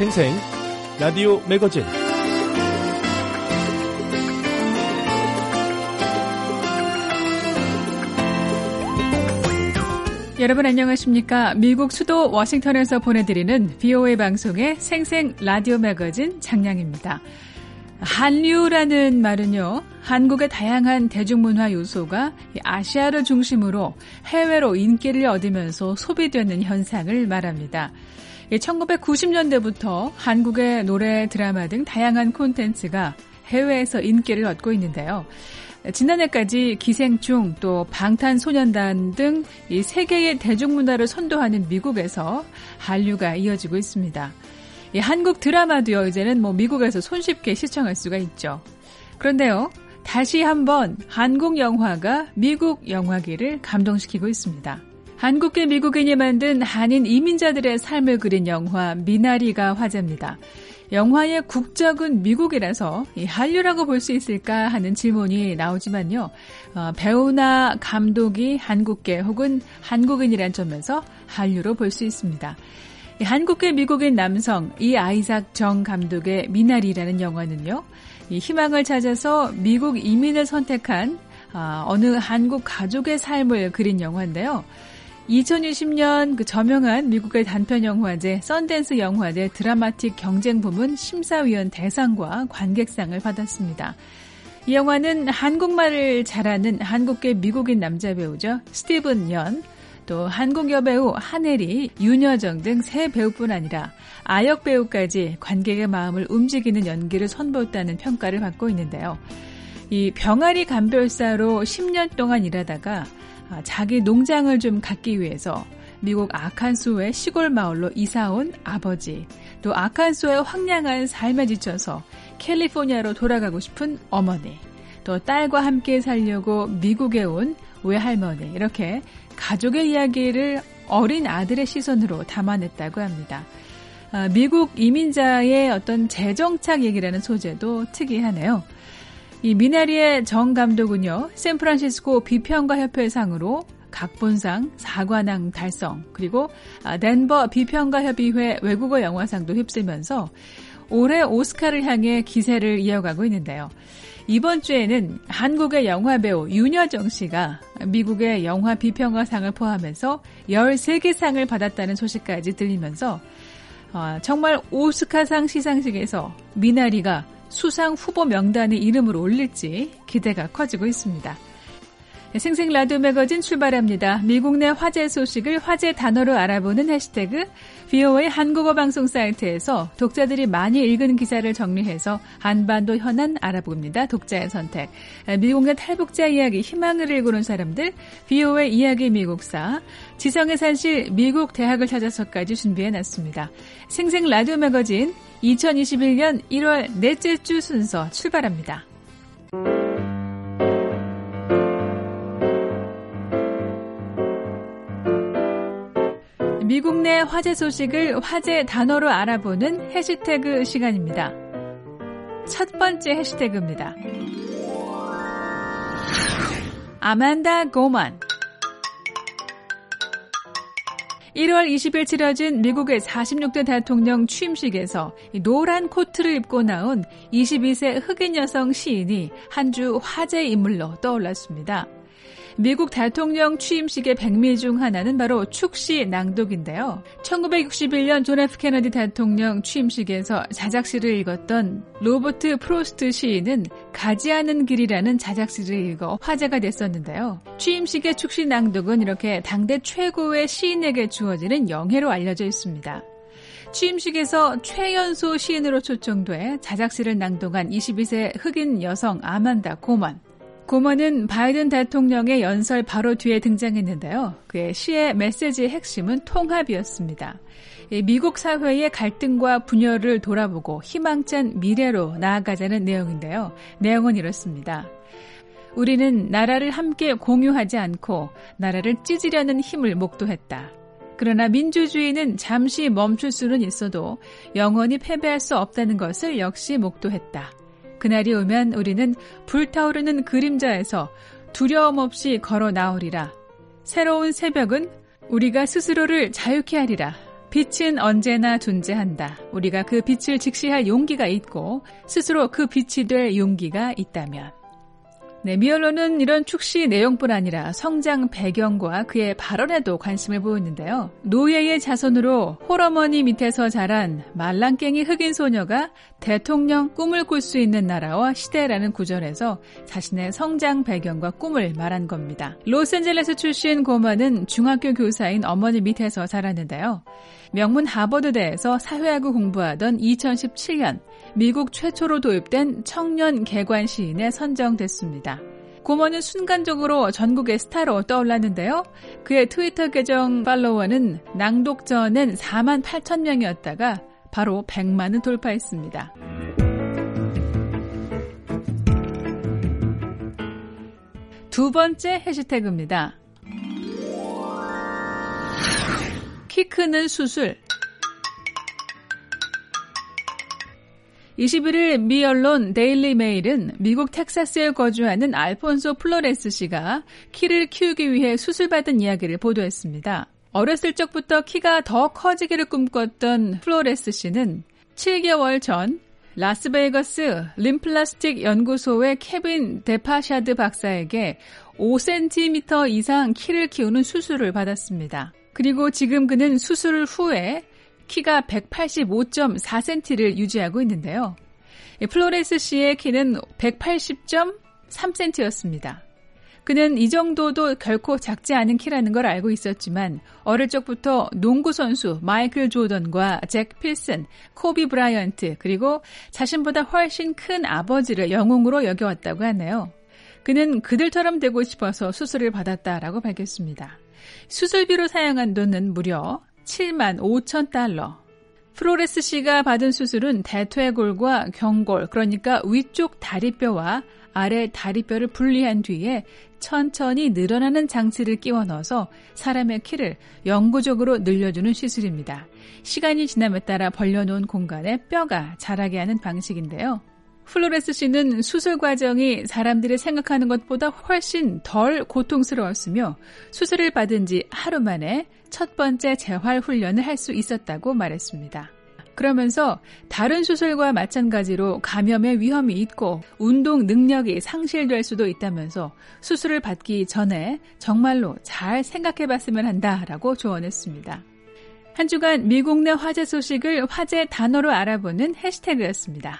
생생 라디오 매거진. 여러분 안녕하십니까? 미국 수도 워싱턴에서 보내드리는 VOA 방송의 생생 라디오 매거진 장량입니다. 한류라는 말은요, 한국의 다양한 대중문화 요소가 아시아를 중심으로 해외로 인기를 얻으면서 소비되는 현상을 말합니다. 1990년대부터 한국의 노래, 드라마 등 다양한 콘텐츠가 해외에서 인기를 얻고 있는데요. 지난해까지 기생충 또 방탄소년단 등 이 세계의 대중문화를 선도하는 미국에서 한류가 이어지고 있습니다. 이 한국 드라마도요, 이제는 미국에서 손쉽게 시청할 수가 있죠. 그런데요, 다시 한번 한국 영화가 미국 영화계를 감동시키고 있습니다. 한국계 미국인이 만든 한인 이민자들의 삶을 그린 영화 미나리가 화제입니다. 영화의 국적은 미국이라서 이 한류라고 볼 수 있을까 하는 질문이 나오지만요. 배우나 감독이 한국계 혹은 한국인이란 점에서 한류로 볼 수 있습니다. 한국계 미국인 남성 아이작 정 감독의 미나리라는 영화는요. 이 희망을 찾아서 미국 이민을 선택한 어느 한국 가족의 삶을 그린 영화인데요. 2020년 그 저명한 미국의 단편영화제 썬댄스 영화제 드라마틱 경쟁 부문 심사위원 대상과 관객상을 받았습니다. 이 영화는 한국말을 잘하는 한국계 미국인 남자 배우죠. 스티븐 연, 또 한국 여배우 한혜리, 윤여정 등 세 배우뿐 아니라 아역 배우까지 관객의 마음을 움직이는 연기를 선보였다는 평가를 받고 있는데요. 이 병아리 감별사로 10년 동안 일하다가 자기 농장을 좀 갖기 위해서 미국 아칸소의 시골 마을로 이사온 아버지, 또 아칸소의 황량한 삶에 지쳐서 캘리포니아로 돌아가고 싶은 어머니, 또 딸과 함께 살려고 미국에 온 외할머니, 이렇게 가족의 이야기를 어린 아들의 시선으로 담아냈다고 합니다. 미국 이민자의 어떤 재정착 얘기라는 소재도 특이하네요. 이 미나리의 정 감독은요, 샌프란시스코 비평가협회상으로 각본상 4관왕 달성, 그리고 덴버 비평가협의회 외국어 영화상도 휩쓸면서 올해 오스카를 향해 기세를 이어가고 있는데요. 이번 주에는 한국의 영화배우 윤여정 씨가 미국의 영화 비평가상을 포함해서 13개 상을 받았다는 소식까지 들리면서 정말 오스카상 시상식에서 미나리가 수상 후보 명단에 이름을 올릴지 기대가 커지고 있습니다. 생생 라디오 매거진 출발합니다. 미국 내 화제 소식을 화제 단어로 알아보는 해시태그 VOA 한국어 방송 사이트에서 독자들이 많이 읽은 기사를 정리해서 한반도 현안 알아봅니다. 독자의 선택. 미국 내 탈북자 이야기 희망을 읽어오는 사람들 VOA 이야기 미국사 지성의 산실 미국 대학을 찾아서까지 준비해놨습니다. 생생 라디오 매거진 2021년 1월 넷째 주 순서 출발합니다. 미국 내 화제 소식을 화제 단어로 알아보는 해시태그 시간입니다. 첫 번째 해시태그입니다. 아만다 고만. 1월 20일 치러진 미국의 46대 대통령 취임식에서 노란 코트를 입고 나온 22세 흑인 여성 시인이 한 주 화제 인물로 떠올랐습니다. 미국 대통령 취임식의 백미 중 하나는 바로 축시 낭독인데요. 1961년 존 F 케너디 대통령 취임식에서 자작시를 읽었던 로버트 프로스트 시인은 가지 않은 길이라는 자작시를 읽어 화제가 됐었는데요. 취임식의 축시 낭독은 이렇게 당대 최고의 시인에게 주어지는 영예로 알려져 있습니다. 취임식에서 최연소 시인으로 초청돼 자작시를 낭독한 22세 흑인 여성 아만다 고먼. 고먼은 바이든 대통령의 연설 바로 뒤에 등장했는데요. 그의 시의 메시지의 핵심은 통합이었습니다. 미국 사회의 갈등과 분열을 돌아보고 희망찬 미래로 나아가자는 내용인데요. 내용은 이렇습니다. 우리는 나라를 함께 공유하지 않고 나라를 찢으려는 힘을 목도했다. 그러나 민주주의는 잠시 멈출 수는 있어도 영원히 패배할 수 없다는 것을 역시 목도했다. 그날이 오면 우리는 불타오르는 그림자에서 두려움 없이 걸어 나오리라. 새로운 새벽은 우리가 스스로를 자유케 하리라. 빛은 언제나 존재한다. 우리가 그 빛을 직시할 용기가 있고 스스로 그 빛이 될 용기가 있다면. 네, 미얼로는 이런 축시 내용뿐 아니라 성장 배경과 그의 발언에도 관심을 보였는데요. 노예의 자손으로 홀어머니 밑에서 자란 말랑깽이 흑인 소녀가 대통령 꿈을 꿀 수 있는 나라와 시대라는 구절에서 자신의 성장 배경과 꿈을 말한 겁니다. 로스앤젤레스 출신 고먼은 중학교 교사인 어머니 밑에서 자랐는데요. 명문 하버드대에서 사회학을 공부하던 2017년 미국 최초로 도입된 청년 개관 시인에 선정됐습니다. 고먼은 순간적으로 전국의 스타로 떠올랐는데요. 그의 트위터 계정 팔로워는 낭독 전엔 4만 8천 명이었다가 바로 100만을 돌파했습니다. 두 번째 해시태그입니다. 키 크는 수술. 21일 미 언론 데일리 메일은 미국 텍사스에 거주하는 알폰소 플로레스 씨가 키를 키우기 위해 수술받은 이야기를 보도했습니다. 어렸을 적부터 키가 더 커지기를 꿈꿨던 플로레스 씨는 7개월 전 라스베이거스 림플라스틱 연구소의 케빈 데파샤드 박사에게 5cm 이상 키를 키우는 수술을 받았습니다. 그리고 지금 그는 수술 후에 키가 185.4cm를 유지하고 있는데요. 플로레스 씨의 키는 180.3cm였습니다. 그는 이 정도도 결코 작지 않은 키라는 걸 알고 있었지만 어릴 적부터 농구 선수 마이클 조던과 잭 필슨, 코비 브라이언트 그리고 자신보다 훨씬 큰 아버지를 영웅으로 여겨왔다고 하네요. 그는 그들처럼 되고 싶어서 수술을 받았다라고 밝혔습니다. 수술비로 사용한 돈은 무려 7만 5천 달러. 플로레스 씨가 받은 수술은 대퇴골과 경골, 그러니까 위쪽 다리뼈와 아래 다리뼈를 분리한 뒤에 천천히 늘어나는 장치를 끼워 넣어서 사람의 키를 영구적으로 늘려주는 시술입니다. 시간이 지남에 따라 벌려놓은 공간에 뼈가 자라게 하는 방식인데요. 플로레스 씨는 수술 과정이 사람들이 생각하는 것보다 훨씬 덜 고통스러웠으며 수술을 받은 지 하루 만에 첫 번째 재활 훈련을 할 수 있었다고 말했습니다. 그러면서 다른 수술과 마찬가지로 감염의 위험이 있고 운동 능력이 상실될 수도 있다면서 수술을 받기 전에 정말로 잘 생각해봤으면 한다라고 조언했습니다. 한 주간 미국 내 화제 소식을 화제 단어로 알아보는 해시태그였습니다.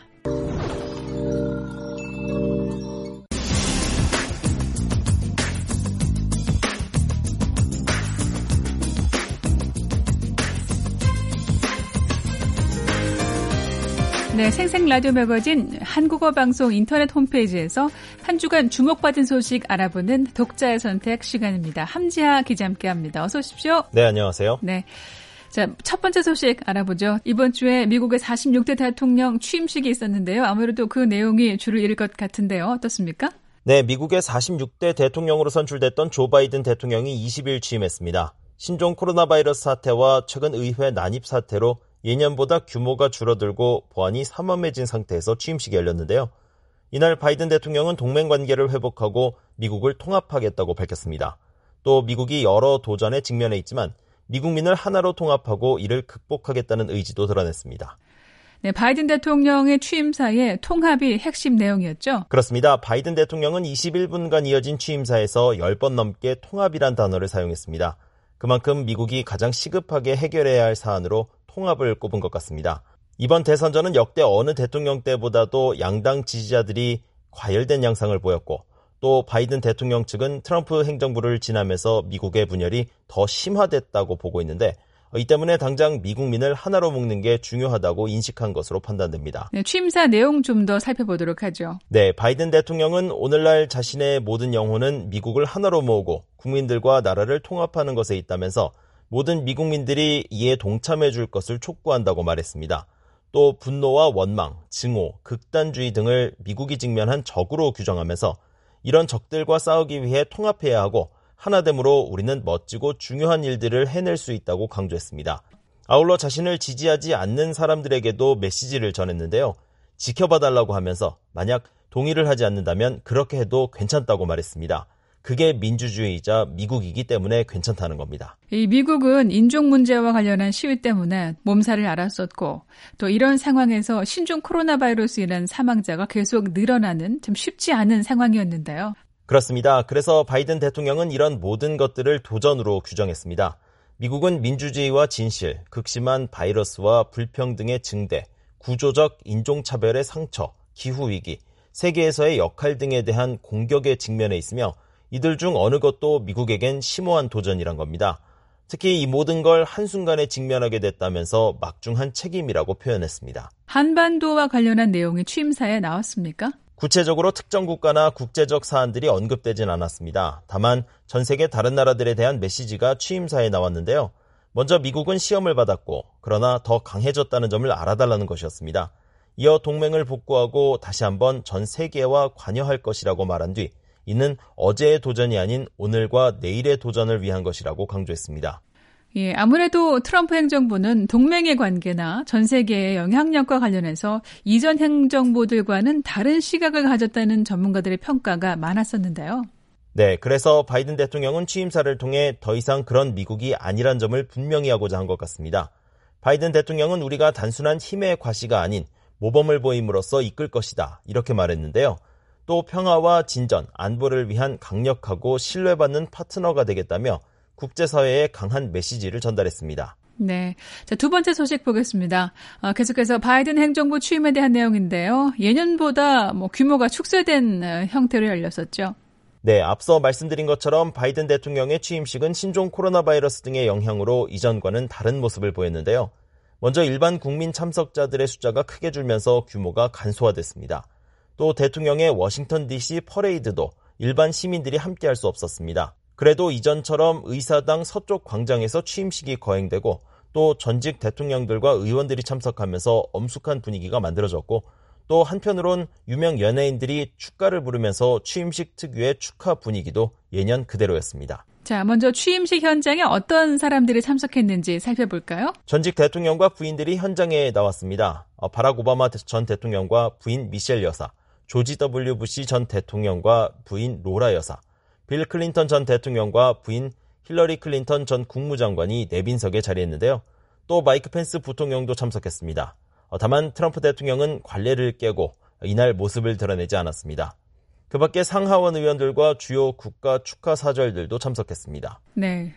네, 생생라디오 매거진 한국어 방송 인터넷 홈페이지에서 한 주간 주목받은 소식 알아보는 독자의 선택 시간입니다. 함지하 기자 함께합니다. 어서 오십시오. 네, 안녕하세요. 네, 자, 첫 번째 소식 알아보죠. 이번 주에 미국의 46대 대통령 취임식이 있었는데요. 아무래도 그 내용이 주를 이룰 것 같은데요. 어떻습니까? 네, 미국의 46대 대통령으로 선출됐던 조 바이든 대통령이 20일 취임했습니다. 신종 코로나 바이러스 사태와 최근 의회 난입 사태로 예년보다 규모가 줄어들고 보안이 삼엄해진 상태에서 취임식이 열렸는데요. 이날 바이든 대통령은 동맹관계를 회복하고 미국을 통합하겠다고 밝혔습니다. 또 미국이 여러 도전에 직면해 있지만 미국민을 하나로 통합하고 이를 극복하겠다는 의지도 드러냈습니다. 네, 바이든 대통령의 취임사에 통합이 핵심 내용이었죠? 그렇습니다. 바이든 대통령은 21분간 이어진 취임사에서 10번 넘게 통합이란 단어를 사용했습니다. 그만큼 미국이 가장 시급하게 해결해야 할 사안으로 통합을 꼽은 것 같습니다. 이번 대선전은 역대 어느 대통령 때보다도 양당 지지자들이 과열된 양상을 보였고 또 바이든 대통령 측은 트럼프 행정부를 지나면서 미국의 분열이 더 심화됐다고 보고 있는데 이 때문에 당장 미국민을 하나로 묶는 게 중요하다고 인식한 것으로 판단됩니다. 네, 취임사 내용 좀 더 살펴보도록 하죠. 네, 바이든 대통령은 오늘날 자신의 모든 영혼은 미국을 하나로 모으고 국민들과 나라를 통합하는 것에 있다면서 모든 미국민들이 이에 동참해 줄 것을 촉구한다고 말했습니다. 또 분노와 원망, 증오, 극단주의 등을 미국이 직면한 적으로 규정하면서 이런 적들과 싸우기 위해 통합해야 하고 하나됨으로 우리는 멋지고 중요한 일들을 해낼 수 있다고 강조했습니다. 아울러 자신을 지지하지 않는 사람들에게도 메시지를 전했는데요. 지켜봐달라고 하면서 만약 동의를 하지 않는다면 그렇게 해도 괜찮다고 말했습니다. 그게 민주주의이자 미국이기 때문에 괜찮다는 겁니다. 이 미국은 인종 문제와 관련한 시위 때문에 몸살을 앓았었고 또 이런 상황에서 신종 코로나 바이러스로 인한 사망자가 계속 늘어나는 좀 쉽지 않은 상황이었는데요. 그렇습니다. 그래서 바이든 대통령은 이런 모든 것들을 도전으로 규정했습니다. 미국은 민주주의와 진실, 극심한 바이러스와 불평등의 증대, 구조적 인종차별의 상처, 기후위기, 세계에서의 역할 등에 대한 공격에 직면해 있으며 이들 중 어느 것도 미국에겐 심오한 도전이란 겁니다. 특히 이 모든 걸 한순간에 직면하게 됐다면서 막중한 책임이라고 표현했습니다. 한반도와 관련한 내용이 취임사에 나왔습니까? 구체적으로 특정 국가나 국제적 사안들이 언급되진 않았습니다. 다만 전 세계 다른 나라들에 대한 메시지가 취임사에 나왔는데요. 먼저 미국은 시험을 받았고 그러나 더 강해졌다는 점을 알아달라는 것이었습니다. 이어 동맹을 복구하고 다시 한번 전 세계와 관여할 것이라고 말한 뒤 이는 어제의 도전이 아닌 오늘과 내일의 도전을 위한 것이라고 강조했습니다. 예, 아무래도 트럼프 행정부는 동맹의 관계나 전 세계의 영향력과 관련해서 이전 행정부들과는 다른 시각을 가졌다는 전문가들의 평가가 많았었는데요. 네, 그래서 바이든 대통령은 취임사를 통해 더 이상 그런 미국이 아니란 점을 분명히 하고자 한 것 같습니다. 바이든 대통령은 우리가 단순한 힘의 과시가 아닌 모범을 보임으로써 이끌 것이다 이렇게 말했는데요. 또 평화와 진전, 안보를 위한 강력하고 신뢰받는 파트너가 되겠다며 국제사회에 강한 메시지를 전달했습니다. 네, 자, 두 번째 소식 보겠습니다. 계속해서 바이든 행정부 취임에 대한 내용인데요. 예년보다 규모가 축소된 형태로 열렸었죠. 네, 앞서 말씀드린 것처럼 바이든 대통령의 취임식은 신종 코로나 바이러스 등의 영향으로 이전과는 다른 모습을 보였는데요. 먼저 일반 국민 참석자들의 숫자가 크게 줄면서 규모가 간소화됐습니다. 또 대통령의 워싱턴 DC 퍼레이드도 일반 시민들이 함께할 수 없었습니다. 그래도 이전처럼 의사당 서쪽 광장에서 취임식이 거행되고 또 전직 대통령들과 의원들이 참석하면서 엄숙한 분위기가 만들어졌고 또 한편으론 유명 연예인들이 축가를 부르면서 취임식 특유의 축하 분위기도 예년 그대로였습니다. 자, 먼저 취임식 현장에 어떤 사람들이 참석했는지 살펴볼까요? 전직 대통령과 부인들이 현장에 나왔습니다. 바락 오바마 전 대통령과 부인 미셸 여사, 조지 W. 부시 전 대통령과 부인 로라 여사, 빌 클린턴 전 대통령과 부인 힐러리 클린턴 전 국무장관이 내빈석에 자리했는데요. 또 마이크 펜스 부통령도 참석했습니다. 다만 트럼프 대통령은 관례를 깨고 이날 모습을 드러내지 않았습니다. 그 밖에 상하원 의원들과 주요 국가 축하 사절들도 참석했습니다. 네,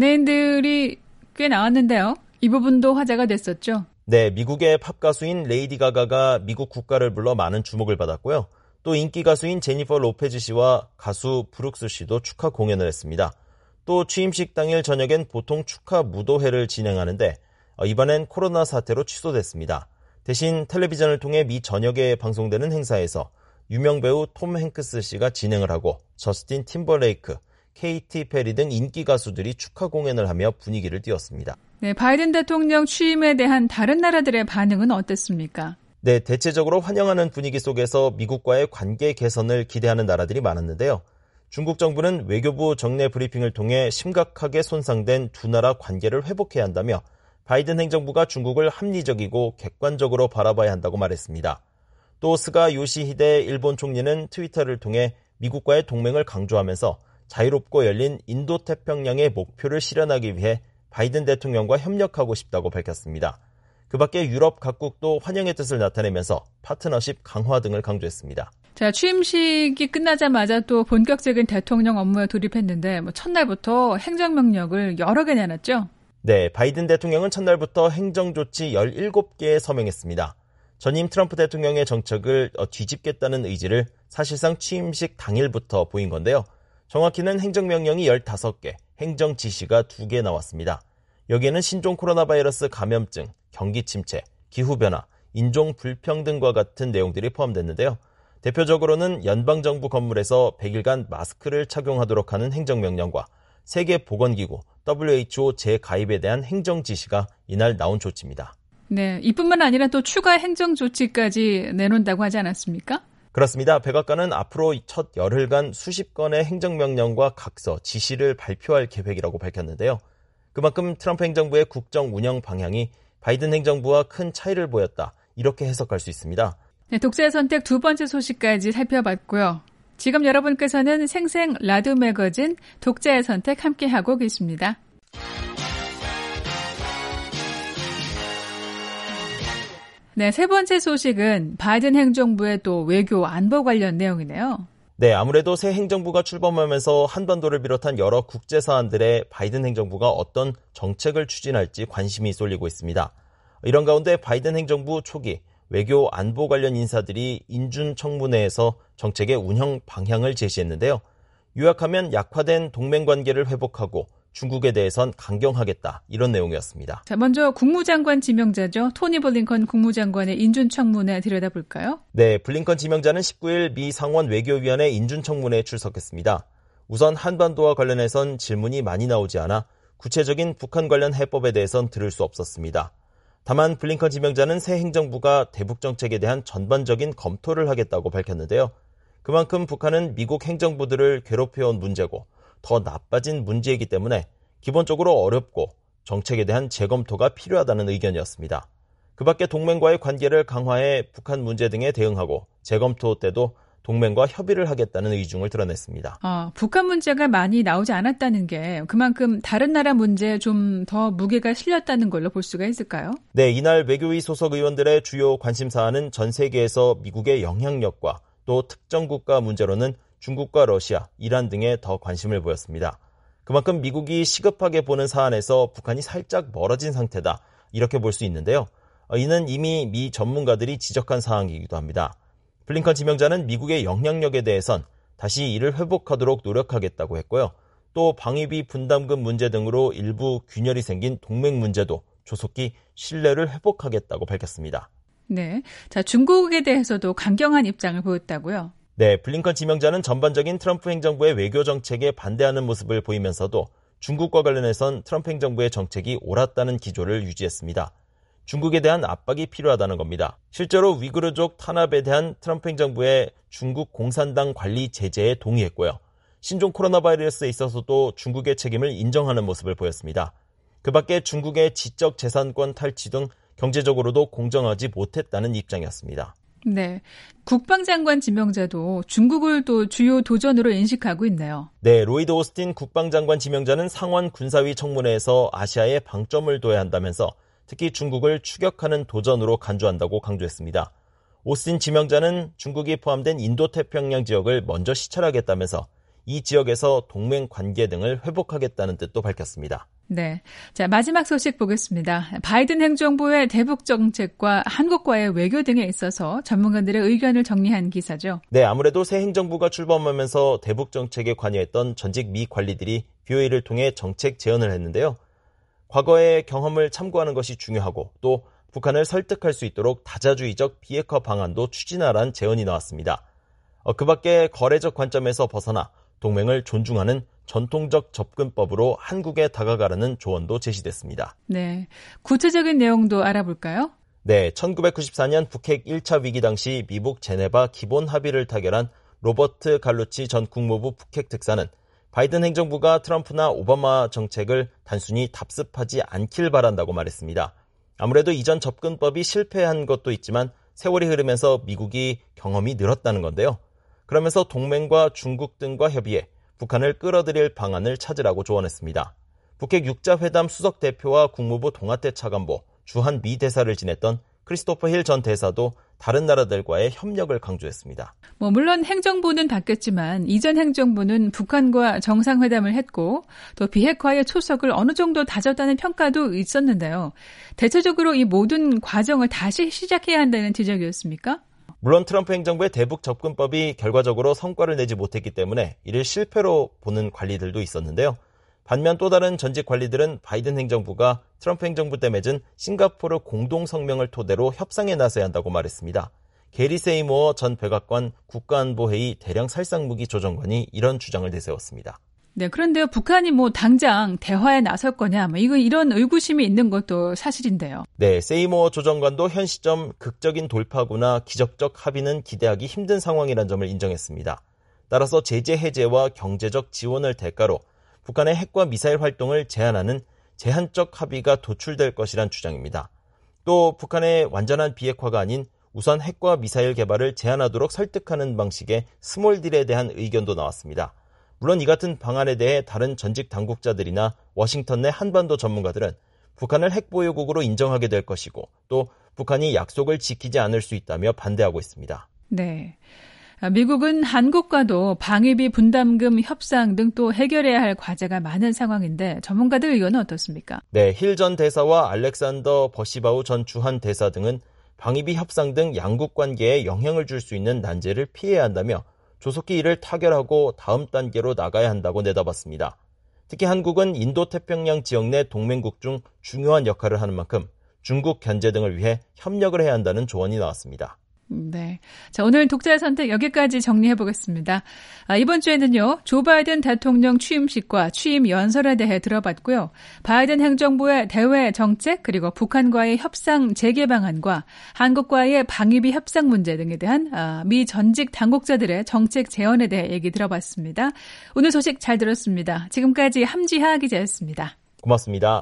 연예인들이 꽤 나왔는데요. 이 부분도 화제가 됐었죠. 네, 미국의 팝 가수인 레이디 가가가 미국 국가를 불러 많은 주목을 받았고요. 또 인기 가수인 제니퍼 로페즈 씨와 가수 브룩스 씨도 축하 공연을 했습니다. 또 취임식 당일 저녁엔 보통 축하 무도회를 진행하는데 이번엔 코로나 사태로 취소됐습니다. 대신 텔레비전을 통해 미 전역에 방송되는 행사에서 유명 배우 톰 행크스 씨가 진행을 하고 저스틴 팀버레이크, 케이티 페리 등 인기 가수들이 축하 공연을 하며 분위기를 띄웠습니다. 네, 바이든 대통령 취임에 대한 다른 나라들의 반응은 어땠습니까? 네, 대체적으로 환영하는 분위기 속에서 미국과의 관계 개선을 기대하는 나라들이 많았는데요. 중국 정부는 외교부 정례 브리핑을 통해 심각하게 손상된 두 나라 관계를 회복해야 한다며 바이든 행정부가 중국을 합리적이고 객관적으로 바라봐야 한다고 말했습니다. 또 스가 요시히데 일본 총리는 트위터를 통해 미국과의 동맹을 강조하면서 자유롭고 열린 인도태평양의 목표를 실현하기 위해 바이든 대통령과 협력하고 싶다고 밝혔습니다. 그 밖에 유럽 각국도 환영의 뜻을 나타내면서 파트너십 강화 등을 강조했습니다. 자, 취임식이 끝나자마자 또 본격적인 대통령 업무에 돌입했는데 첫날부터 행정명령을 여러 개 내놨죠? 네, 바이든 대통령은 첫날부터 행정조치 17개에 서명했습니다. 전임 트럼프 대통령의 정책을 뒤집겠다는 의지를 사실상 취임식 당일부터 보인 건데요. 정확히는 행정명령이 15개, 행정지시가 2개 나왔습니다. 여기에는 신종 코로나 바이러스 감염증, 경기 침체, 기후변화, 인종 불평등과 같은 내용들이 포함됐는데요. 대표적으로는 연방정부 건물에서 100일간 마스크를 착용하도록 하는 행정명령과 세계보건기구 WHO 재가입에 대한 행정지시가 이날 나온 조치입니다. 네, 이뿐만 아니라 또 추가 행정조치까지 내놓는다고 하지 않았습니까? 그렇습니다. 백악관은 앞으로 첫 열흘간 수십 건의 행정명령과 각서, 지시를 발표할 계획이라고 밝혔는데요. 그만큼 트럼프 행정부의 국정 운영 방향이 바이든 행정부와 큰 차이를 보였다. 이렇게 해석할 수 있습니다. 네, 독자의 선택 두 번째 소식까지 살펴봤고요. 지금 여러분께서는 생생 라디오 매거진 독자의 선택 함께하고 계십니다. 네, 세 번째 소식은 바이든 행정부의 또 외교 안보 관련 내용이네요. 네, 아무래도 새 행정부가 출범하면서 한반도를 비롯한 여러 국제 사안들에 바이든 행정부가 어떤 정책을 추진할지 관심이 쏠리고 있습니다. 이런 가운데 바이든 행정부 초기 외교 안보 관련 인사들이 인준청문회에서 정책의 운영 방향을 제시했는데요. 요약하면 약화된 동맹 관계를 회복하고 중국에 대해선 강경하겠다, 이런 내용이었습니다. 자, 먼저 국무장관 지명자죠. 토니 블링컨 국무장관의 인준청문회 들여다볼까요? 네, 블링컨 지명자는 19일 미 상원 외교위원회 인준청문회에 출석했습니다. 우선 한반도와 관련해선 질문이 많이 나오지 않아 구체적인 북한 관련 해법에 대해선 들을 수 없었습니다. 다만 블링컨 지명자는 새 행정부가 대북 정책에 대한 전반적인 검토를 하겠다고 밝혔는데요. 그만큼 북한은 미국 행정부들을 괴롭혀온 문제고 더 나빠진 문제이기 때문에 기본적으로 어렵고 정책에 대한 재검토가 필요하다는 의견이었습니다. 그 밖에 동맹과의 관계를 강화해 북한 문제 등에 대응하고 재검토 때도 동맹과 협의를 하겠다는 의중을 드러냈습니다. 북한 문제가 많이 나오지 않았다는 게 그만큼 다른 나라 문제에 좀 더 무게가 실렸다는 걸로 볼 수가 있을까요? 네, 이날 외교위 소속 의원들의 주요 관심사안은 전 세계에서 미국의 영향력과 또 특정 국가 문제로는 중국과 러시아, 이란 등에 더 관심을 보였습니다. 그만큼 미국이 시급하게 보는 사안에서 북한이 살짝 멀어진 상태다, 이렇게 볼 수 있는데요. 이는 이미 미 전문가들이 지적한 사항이기도 합니다. 블링컨 지명자는 미국의 영향력에 대해선 다시 이를 회복하도록 노력하겠다고 했고요. 또 방위비 분담금 문제 등으로 일부 균열이 생긴 동맹 문제도 조속히 신뢰를 회복하겠다고 밝혔습니다. 네, 자, 중국에 대해서도 강경한 입장을 보였다고요? 네, 블링컨 지명자는 전반적인 트럼프 행정부의 외교 정책에 반대하는 모습을 보이면서도 중국과 관련해선 트럼프 행정부의 정책이 옳았다는 기조를 유지했습니다. 중국에 대한 압박이 필요하다는 겁니다. 실제로 위구르족 탄압에 대한 트럼프 행정부의 중국 공산당 관리 제재에 동의했고요. 신종 코로나 바이러스에 있어서도 중국의 책임을 인정하는 모습을 보였습니다. 그 밖에 중국의 지적 재산권 탈취 등 경제적으로도 공정하지 못했다는 입장이었습니다. 네, 국방장관 지명자도 중국을 또 주요 도전으로 인식하고 있네요. 네, 로이드 오스틴 국방장관 지명자는 상원 군사위 청문회에서 아시아에 방점을 둬야 한다면서 특히 중국을 추격하는 도전으로 간주한다고 강조했습니다. 오스틴 지명자는 중국이 포함된 인도태평양 지역을 먼저 시찰하겠다면서 이 지역에서 동맹 관계 등을 회복하겠다는 뜻도 밝혔습니다. 네, 자, 마지막 소식 보겠습니다. 바이든 행정부의 대북 정책과 한국과의 외교 등에 있어서 전문가들의 의견을 정리한 기사죠. 네, 아무래도 새 행정부가 출범하면서 대북 정책에 관여했던 전직 미 관리들이 BOA를 통해 정책 제언을 했는데요. 과거의 경험을 참고하는 것이 중요하고 또 북한을 설득할 수 있도록 다자주의적 비핵화 방안도 추진하라는 제언이 나왔습니다. 그 밖에 거래적 관점에서 벗어나 동맹을 존중하는 전통적 접근법으로 한국에 다가가라는 조언도 제시됐습니다. 네, 구체적인 내용도 알아볼까요? 네, 1994년 북핵 1차 위기 당시 미국 제네바 기본 합의를 타결한 로버트 갈루치 전 국무부 북핵 특사는 바이든 행정부가 트럼프나 오바마 정책을 단순히 답습하지 않길 바란다고 말했습니다. 아무래도 이전 접근법이 실패한 것도 있지만 세월이 흐르면서 미국이 경험이 늘었다는 건데요. 그러면서 동맹과 중국 등과 협의해 북한을 끌어들일 방안을 찾으라고 조언했습니다. 북핵 6자 회담 수석 대표와 국무부 동아태 차관보, 주한 미 대사를 지냈던 크리스토퍼 힐 전 대사도 다른 나라들과의 협력을 강조했습니다. 물론 행정부는 바뀌었지만 이전 행정부는 북한과 정상회담을 했고 또 비핵화의 초석을 어느 정도 다졌다는 평가도 있었는데요. 대체적으로 이 모든 과정을 다시 시작해야 한다는 지적이었습니까? 물론 트럼프 행정부의 대북 접근법이 결과적으로 성과를 내지 못했기 때문에 이를 실패로 보는 관리들도 있었는데요. 반면 또 다른 전직 관리들은 바이든 행정부가 트럼프 행정부 때 맺은 싱가포르 공동성명을 토대로 협상에 나서야 한다고 말했습니다. 게리 세이모어 전 백악관 국가안보회의 대량 살상무기 조정관이 이런 주장을 내세웠습니다. 네, 그런데 북한이 당장 대화에 나설 거냐, 이런 의구심이 있는 것도 사실인데요. 네, 세이모어 조정관도 현 시점 극적인 돌파구나 기적적 합의는 기대하기 힘든 상황이라는 점을 인정했습니다. 따라서 제재 해제와 경제적 지원을 대가로 북한의 핵과 미사일 활동을 제한하는 제한적 합의가 도출될 것이란 주장입니다. 또 북한의 완전한 비핵화가 아닌 우선 핵과 미사일 개발을 제한하도록 설득하는 방식의 스몰딜에 대한 의견도 나왔습니다. 물론 이 같은 방안에 대해 다른 전직 당국자들이나 워싱턴 내 한반도 전문가들은 북한을 핵보유국으로 인정하게 될 것이고 또 북한이 약속을 지키지 않을 수 있다며 반대하고 있습니다. 네. 미국은 한국과도 방위비 분담금 협상 등 또 해결해야 할 과제가 많은 상황인데 전문가들 의견은 어떻습니까? 네, 힐 전 대사와 알렉산더 버시바우 전 주한 대사 등은 방위비 협상 등 양국 관계에 영향을 줄 수 있는 난제를 피해야 한다며 조속히 이를 타결하고 다음 단계로 나가야 한다고 내다봤습니다. 특히 한국은 인도태평양 지역 내 동맹국 중 중요한 역할을 하는 만큼 중국 견제 등을 위해 협력을 해야 한다는 조언이 나왔습니다. 네. 자, 오늘 독자의 선택 여기까지 정리해 보겠습니다. 이번 주에는요, 조 바이든 대통령 취임식과 취임 연설에 대해 들어봤고요. 바이든 행정부의 대외 정책 그리고 북한과의 협상 재개 방안과 한국과의 방위비 협상 문제 등에 대한 미 전직 당국자들의 정책 제언에 대해 얘기 들어봤습니다. 오늘 소식 잘 들었습니다. 지금까지 함지하 기자였습니다. 고맙습니다.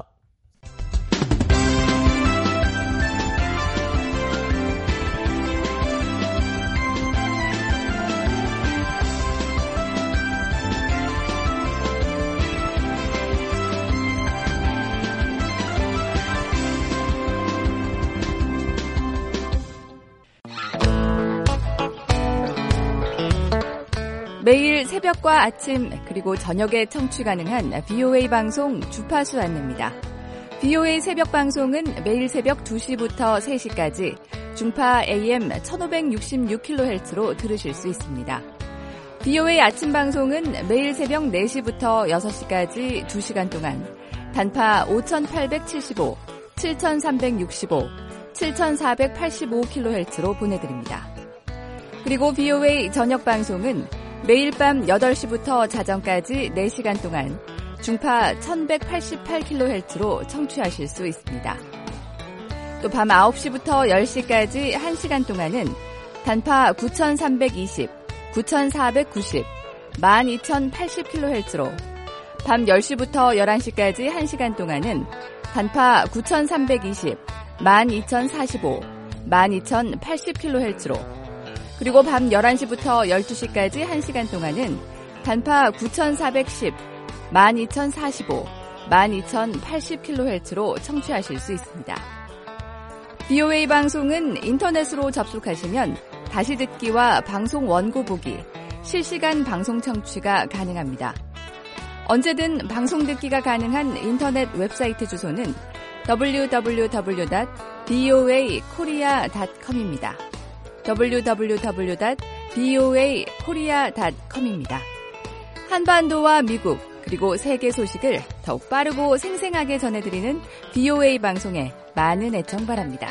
매일 새벽과 아침 그리고 저녁에 청취 가능한 VOA 방송 주파수 안내입니다. VOA 새벽 방송은 매일 새벽 2시부터 3시까지 중파 AM 1566kHz로 들으실 수 있습니다. VOA 아침 방송은 매일 새벽 4시부터 6시까지 2시간 동안 단파 5875, 7365, 7485kHz로 보내드립니다. 그리고 VOA 저녁 방송은 매일 밤 8시부터 자정까지 4시간 동안 중파 1188kHz로 청취하실 수 있습니다. 또 밤 9시부터 10시까지 1시간 동안은 단파 9320, 9490, 12080kHz로 밤 10시부터 11시까지 1시간 동안은 단파 9320, 12045, 12080kHz로 그리고 밤 11시부터 12시까지 1시간 동안은 단파 9410, 12045, 12080kHz로 청취하실 수 있습니다. VOA 방송은 인터넷으로 접속하시면 다시 듣기와 방송 원고 보기, 실시간 방송 청취가 가능합니다. 언제든 방송 듣기가 가능한 인터넷 웹사이트 주소는 www.voakorea.com입니다. www.voakorea.com입니다. 한반도와 미국 그리고 세계 소식을 더욱 빠르고 생생하게 전해드리는 VOA 방송에 많은 애청 바랍니다.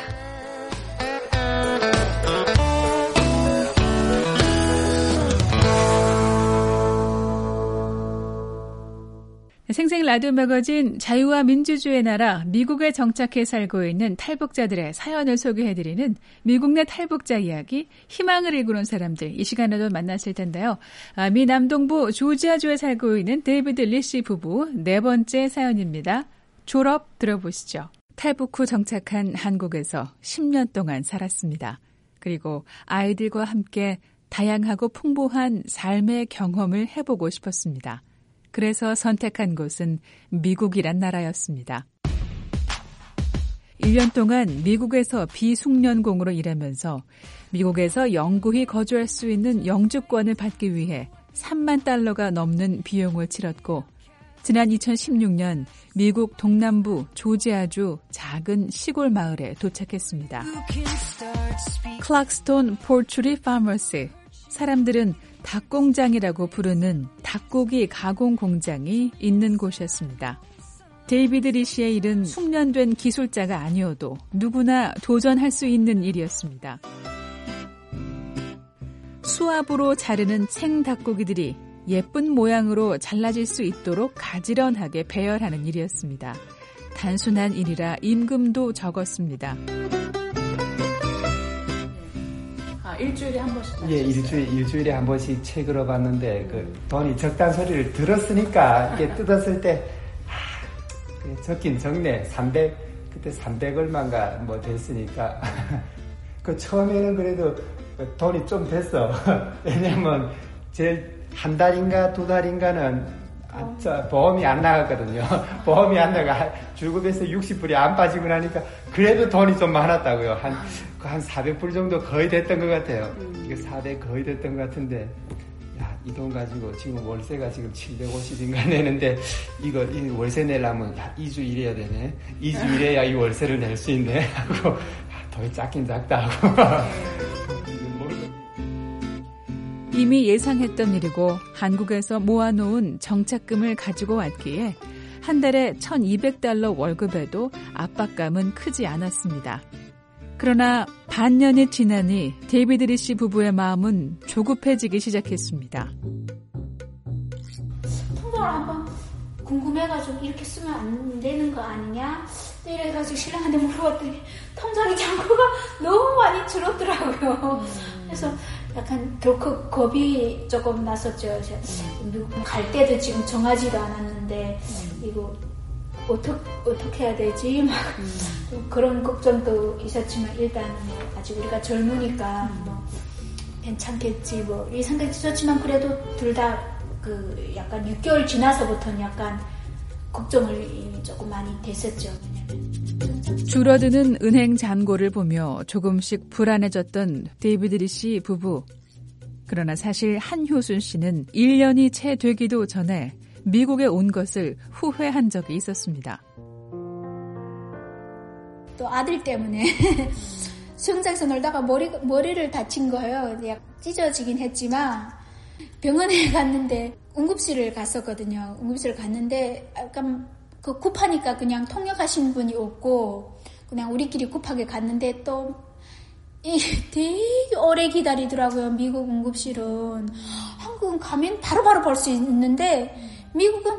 생생 라디오 매거진 자유와 민주주의의 나라 미국에 정착해 살고 있는 탈북자들의 사연을 소개해드리는 미국 내 탈북자 이야기 희망을 이루는 사람들 이 시간에도 만났을 텐데요. 미 남동부 조지아주에 살고 있는 데이비드 리시 부부 네 번째 사연입니다. 졸업 들어보시죠. 탈북 후 정착한 한국에서 10년 동안 살았습니다. 그리고 아이들과 함께 다양하고 풍부한 삶의 경험을 해보고 싶었습니다. 그래서 선택한 곳은 미국이란 나라였습니다. 1년 동안 미국에서 비숙련공으로 일하면서 미국에서 영구히 거주할 수 있는 영주권을 받기 위해 3만 달러가 넘는 비용을 치렀고 지난 2016년 미국 동남부 조지아주 작은 시골 마을에 도착했습니다. 클락스톤 포트리 파머스, 사람들은 닭공장이라고 부르는 닭고기 가공 공장이 있는 곳이었습니다. 데이비드 리시의 일은 숙련된 기술자가 아니어도 누구나 도전할 수 있는 일이었습니다. 수압으로 자르는 생 닭고기들이 예쁜 모양으로 잘라질 수 있도록 가지런하게 배열하는 일이었습니다. 단순한 일이라 임금도 적었습니다. 일주일에 한 번씩? 예, 일주일에 한 번씩 책으로 봤는데, 돈이 적다는 소리를 들었으니까, 이게 뜯었을 때, 적긴 적네. 300, 그때 300 얼마인가 됐으니까. 그 처음에는 그래도 돈이 좀 됐어. 왜냐면 제일 한 달인가 두 달인가는 보험이 안 나갔거든요. 보험이 안 나가 주급에서 60불이 안 빠지고 나니까 그래도 돈이 좀 많았다고요. 한 400불 정도 거의 됐던 것 같아요. 이게 400 거의 됐던 것 같은데, 야, 이 돈 가지고 지금 월세가 지금 750인가 내는데 이 월세 내려면 2주 일해야 되네. 2주 일해야 이 월세를 낼 수 있네 하고 돈이 작긴 작다 하고. 이미 예상했던 일이고 한국에서 모아놓은 정착금을 가지고 왔기에 한 달에 $1,200 월급에도 압박감은 크지 않았습니다. 그러나 반년이 지나니 데이비드 리시 부부의 마음은 조급해지기 시작했습니다. 통장을 한번 궁금해가지고 이렇게 쓰면 안 되는 거 아니냐? 이래가지고 신랑한테 물어봤더니 통장의 잔고가 너무 많이 줄었더라고요. 그래서 약간 덜컥 겁이 조금 났었죠. 미국 갈 때도 지금 정하지도 않았는데 이거 어떻게 해야 되지? 막 그런 걱정도 있었지만 일단 뭐 아직 우리가 젊으니까 뭐 괜찮겠지 뭐 이 생각이 있었지만 그래도 둘 다 그 약간 6개월 지나서부터는 약간 걱정을 조금 많이 됐었죠. 줄어드는 은행 잔고를 보며 조금씩 불안해졌던 데이비드 리시 부부. 그러나 사실 한효순 씨는 1년이 채 되기도 전에 미국에 온 것을 후회한 적이 있었습니다. 또 아들 때문에 수영장에서 놀다가 머리를 다친 거예요. 찢어지긴 했지만 병원에 갔는데 응급실을 갔었거든요. 응급실을 갔는데 약간 그 급하니까 그냥 통역하신 분이 없고 그냥 우리끼리 급하게 갔는데 또 되게 오래 기다리더라고요. 미국 응급실은. 한국은 가면 바로바로 볼 수 있는데 미국은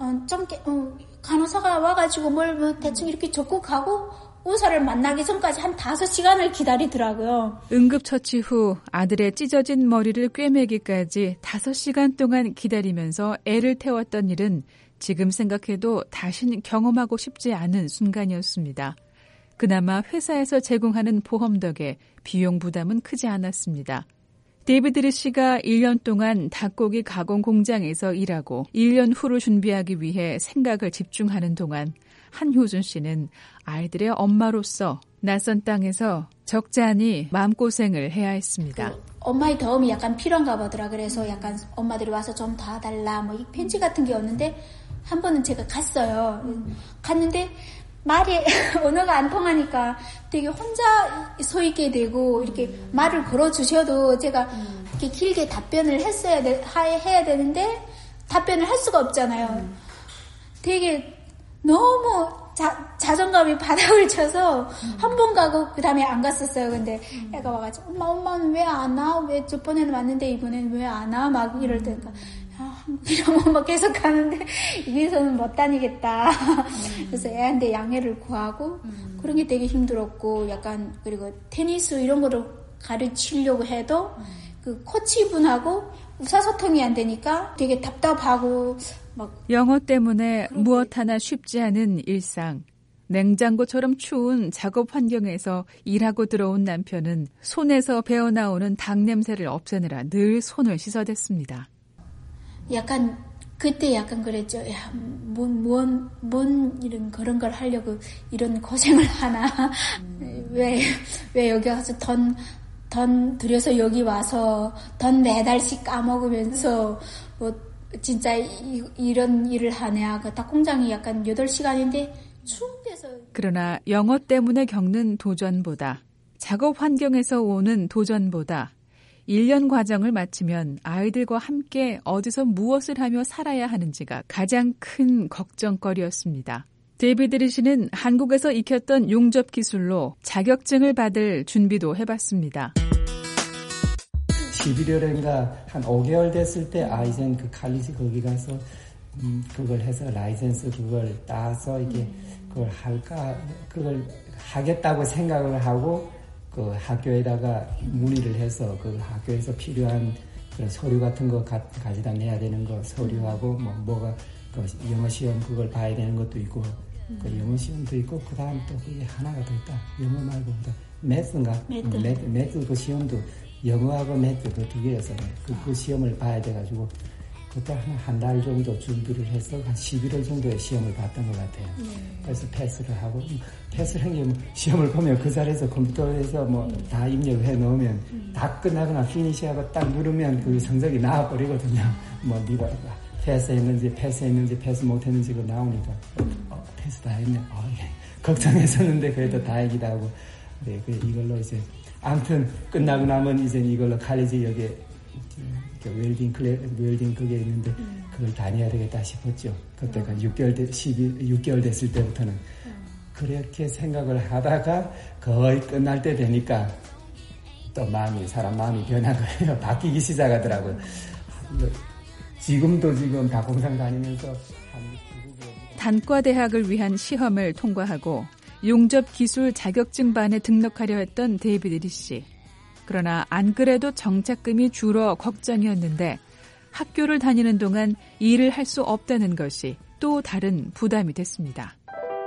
간호사가 와가지고 뭐 대충 이렇게 적고 가고 의사를 만나기 전까지 한 5시간을 기다리더라고요. 응급처치 후 아들의 찢어진 머리를 꿰매기까지 5시간 동안 기다리면서 애를 태웠던 일은 지금 생각해도 다신 경험하고 싶지 않은 순간이었습니다. 그나마 회사에서 제공하는 보험 덕에 비용 부담은 크지 않았습니다. 데이비드 리시가 1년 동안 닭고기 가공 공장에서 일하고 1년 후를 준비하기 위해 생각을 집중하는 동안 한효순 씨는 아이들의 엄마로서 낯선 땅에서 적잖이 마음고생을 해야 했습니다. 엄마의 도움이 약간 필요한가 보더라. 그래서 약간 엄마들이 와서 좀 도와달라 뭐 이 편지 같은 게 왔는데 한 번은 제가 갔어요. 갔는데 말이 언어가 안 통하니까 되게 혼자 서 있게 되고 이렇게 말을 걸어주셔도 제가 이렇게 길게 답변을 해야 되는데 답변을 할 수가 없잖아요. 되게 너무 자존감이 바닥을 쳐서 한 번 가고 그 다음에 안 갔었어요. 근데 애가 와가지고 엄마는 왜 안 와? 왜 저번에는 왔는데 이번에는 왜 안 와? 막 이럴 때니까 한국이라면 막 계속 가는데 여기서는 못 다니겠다. 그래서 애한테 양해를 구하고 그런 게 되게 힘들었고 약간 그리고 테니스 이런 거를 가르치려고 해도 그 코치분하고 의사소통이 안 되니까 되게 답답하고 막 영어 때문에 무엇 하나 쉽지 않은 일상. 냉장고처럼 추운 작업 환경에서 일하고 들어온 남편은 손에서 배어나오는 닭 냄새를 없애느라 늘 손을 씻어댔습니다. 약간 그때 약간 그랬죠. 야, 뭔 이런 그런 걸 하려고 이런 고생을 하나? 왜 여기 와서 돈 들여서 여기 와서 돈 매달씩 까먹으면서 뭐 진짜 이런 일을 하냐. 그 닭 공장이 약간 8시간인데 추운 데서. 그러나 영어 때문에 겪는 도전보다 작업 환경에서 오는 도전보다 1년 과정을 마치면 아이들과 함께 어디서 무엇을 하며 살아야 하는지가 가장 큰 걱정거리였습니다. 데이비드 리시는 한국에서 익혔던 용접 기술로 자격증을 받을 준비도 해봤습니다. 11월인가 한 5개월 됐을 때 이젠 그 칼리지 거기 가서 그걸 해서 라이센스 그걸 따서 이게 그걸 할까 그걸 하겠다고 생각을 하고 그 학교에다가 문의를 해서 그 학교에서 필요한 그런 서류 같은 거 가져다 내야 되는 거 서류하고 뭐가 그 영어 시험 그걸 봐야 되는 것도 있고 그 영어 시험도 있고 그 다음 또 그게 하나가 더 있다. 영어 말고 매스인가? 매스 그 시험도 영어하고 매스 그 두 개였어요. 그 시험을 봐야 돼가지고 그때 한 달 정도 준비를 해서 한 11월 정도에 시험을 봤던 것 같아요. 그래서 패스를 하고 패스를 한 게 뭐 시험을 보면 그 자리에서 컴퓨터에서 뭐 다 입력을 해 놓으면 다 끝나거나 피니시하고 딱 누르면 그 성적이 나와버리거든요. 뭐 네가 패스했는지 패스 못했는지 그 나오니까 패스 다 했네. 예. 걱정했었는데 그래도 다행이다 하고 네, 이걸로 이제 아무튼 끝나고 나면 이제 이걸로 칼리지 여기에 웰딩 그게 있는데 그걸 다녀야 되겠다 싶었죠. 그때가 6개월 됐을 때부터는 그렇게 생각을 하다가 거의 끝날 때 되니까 또 사람 마음이 변하고요. 바뀌기 시작하더라고요. 지금 다공상 다니면서 단과대학을 위한 시험을 통과하고 용접기술 자격증반에 등록하려 했던 데이비드 리 씨. 그러나 안 그래도 정착금이 줄어 걱정이었는데 학교를 다니는 동안 일을 할 수 없다는 것이 또 다른 부담이 됐습니다.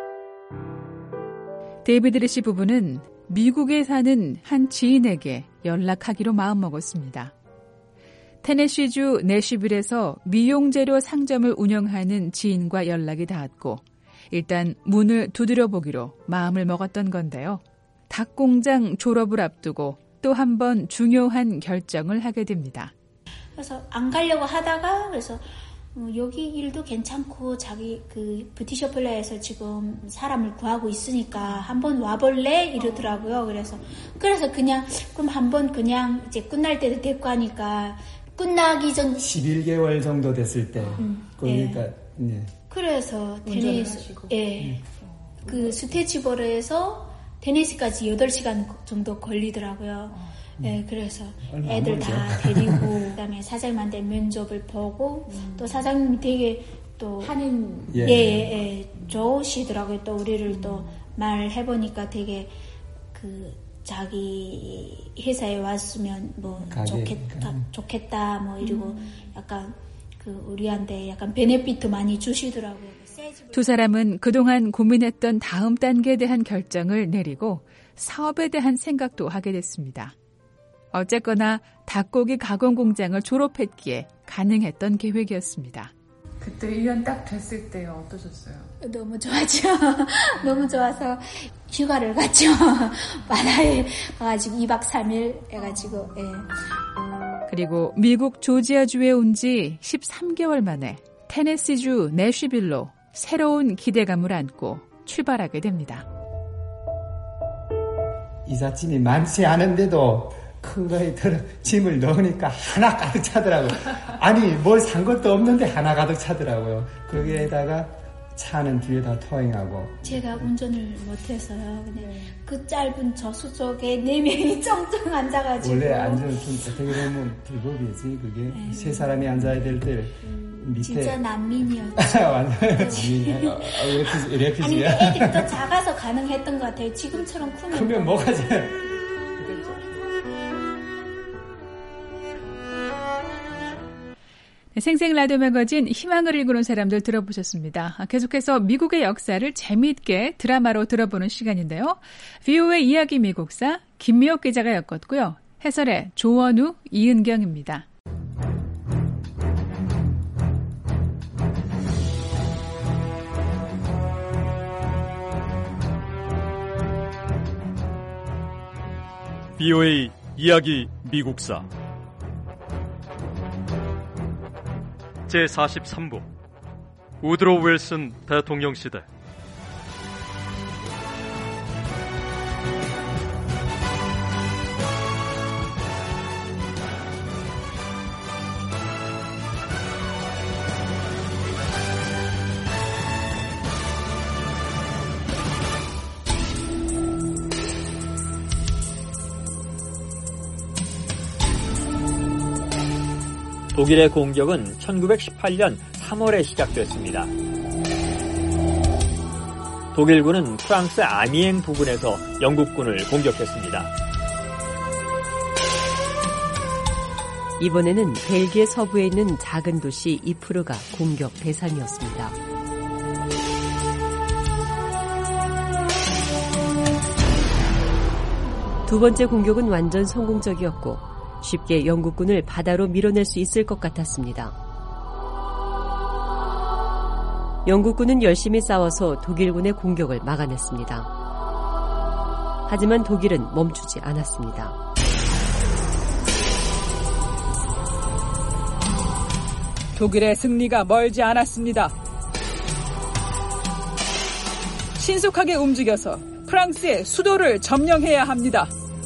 데이비드 리 씨 부부는 미국에 사는 한 지인에게 연락하기로 마음먹었습니다. 테네시주 내쉬빌에서 미용재료 상점을 운영하는 지인과 연락이 닿았고 일단 문을 두드려보기로 마음을 먹었던 건데요. 닭공장 졸업을 앞두고 또 한 번 중요한 결정을 하게 됩니다. 그래서 안 가려고 하다가 그래서 여기 일도 괜찮고 자기 그 뷰티셔플레에서 지금 사람을 구하고 있으니까 한번 와볼래? 이러더라고요. 그래서 그냥 그럼 한번 그냥 이제 끝날 때도 됐고 하니까 끝나기 전 11개월 정도 됐을 때 그러니까 네. 그래서 테네시 그 스테치버르에서 테네시까지 8시간 정도 걸리더라고요. 네, 그래서 애들 다 데리고 그다음에 사장님한테 면접을 보고 또 사장님이 되게 또 하는 좋으시더라고요. 또 우리를 또 말해보니까 되게 그 자기 회사에 왔으면 뭐 좋겠다 뭐 이러고 약간 그 우리한테 약간 베네피트 많이 주시더라고요. 두 사람은 그동안 고민했던 다음 단계에 대한 결정을 내리고 사업에 대한 생각도 하게 됐습니다. 어쨌거나 닭고기 가공 공장을 졸업했기에 가능했던 계획이었습니다. 그때 1년 딱 됐을 때 어떠셨어요? 너무 좋았죠. 너무 좋아서 휴가를 갔죠. 바다에 가가지고 2박 3일 해가지고. 예. 그리고 미국 조지아주에 온 지 13개월 만에 테네시주 내쉬빌로 새로운 기대감을 안고 출발하게 됩니다. 이삿짐이 많지 않은데도 큰 거에 짐을 넣으니까 하나 가득 차더라고요. 아니 뭘 산 것도 없는데 하나 가득 차더라고요. 거기에다가 차는 뒤에다 토잉하고 제가 운전을 못해서요. 근데 그 짧은 저수족에 4명이 쩡쩡 앉아가지고 원래 앉으면 좀 어떻게 보면 불법이지 그게 세 사람이 앉아야 될 때 밑에 진짜 난민이었죠. 완전 난민이야. 이렇게 아니 근데 애들이 더 작아서 가능했던 것 같아요. 지금처럼 크면 뭐가 돼? 생생 라디오 매거진 희망을 일구는 사람들 들어보셨습니다. 계속해서 미국의 역사를 재미있게 드라마로 들어보는 시간인데요. VOA 이야기 미국사 김미옥 기자가 엮었고요. 해설의 조원우, 이은경입니다. VOA 이야기 미국사 제43부 우드로 윌슨 대통령 시대 독일의 공격은 1918년 3월에 시작됐습니다. 독일군은 프랑스 아미엥 부근에서 영국군을 공격했습니다. 이번에는 벨기에 서부에 있는 작은 도시 이프르가 공격 대상이었습니다. 두 번째 공격은 완전 성공적이었고 쉽게 영국군을 바다로 밀어낼 수 있을 것 같았습니다. 영국군은 열심히 싸워서 독일군의 공격을 막아냈습니다. 하지만 독일은 멈추지 않았습니다. 독일의 승리가 멀지 않았습니다. 신속하게 움직여서 프랑스의 수도를 점령해야 합니다.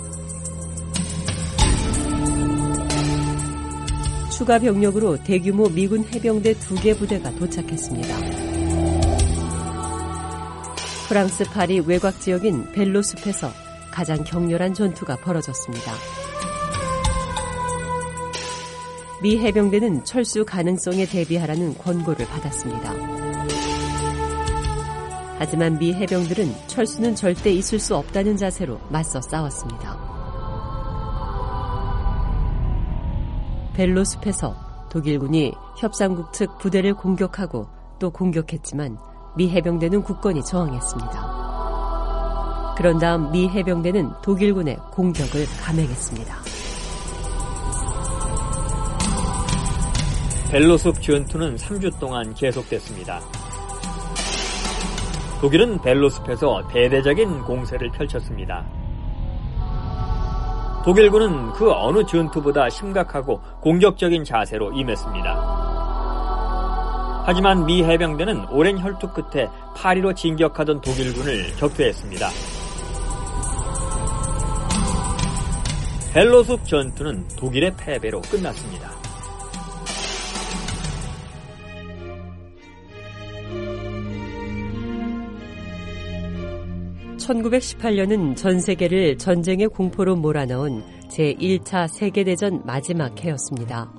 추가 병력으로 대규모 미군 해병대 2개 부대가 도착했습니다. 프랑스 파리 외곽 지역인 벨로숲에서 가장 격렬한 전투가 벌어졌습니다. 미 해병대는 철수 가능성에 대비하라는 권고를 받았습니다. 하지만 미 해병들은 철수는 절대 있을 수 없다는 자세로 맞서 싸웠습니다. 벨로숲에서 독일군이 협상국 측 부대를 공격하고 또 공격했지만 미 해병대는 굳건히 저항했습니다. 그런 다음 미 해병대는 독일군의 공격을 감행했습니다. 벨로숲 전투는 3주 동안 계속됐습니다. 독일은 벨로숲에서 대대적인 공세를 펼쳤습니다. 독일군은 그 어느 전투보다 심각하고 공격적인 자세로 임했습니다. 하지만 미 해병대는 오랜 혈투 끝에 파리로 진격하던 독일군을 격퇴했습니다. 벨로숲 전투는 독일의 패배로 끝났습니다. (1918년은) 전 세계를 전쟁의 공포로 몰아넣은 제1차 세계대전 마지막 해였습니다.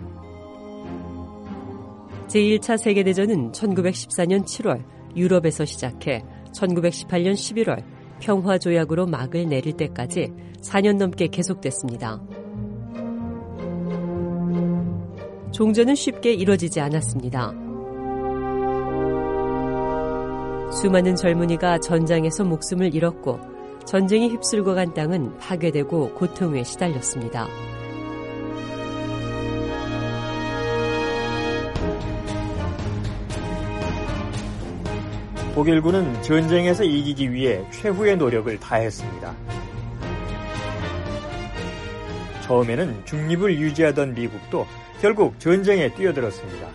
제1차 세계대전은 1914년 7월 유럽에서 시작해 1918년 11월 평화조약으로 막을 내릴 때까지 4년 넘게 계속됐습니다. 종전은 쉽게 이뤄지지 않았습니다. 수많은 젊은이가 전장에서 목숨을 잃었고 전쟁이 휩쓸고 간 땅은 파괴되고 고통에 시달렸습니다. 독일군은 전쟁에서 이기기 위해 최후의 노력을 다했습니다. 처음에는 중립을 유지하던 미국도 결국 전쟁에 뛰어들었습니다.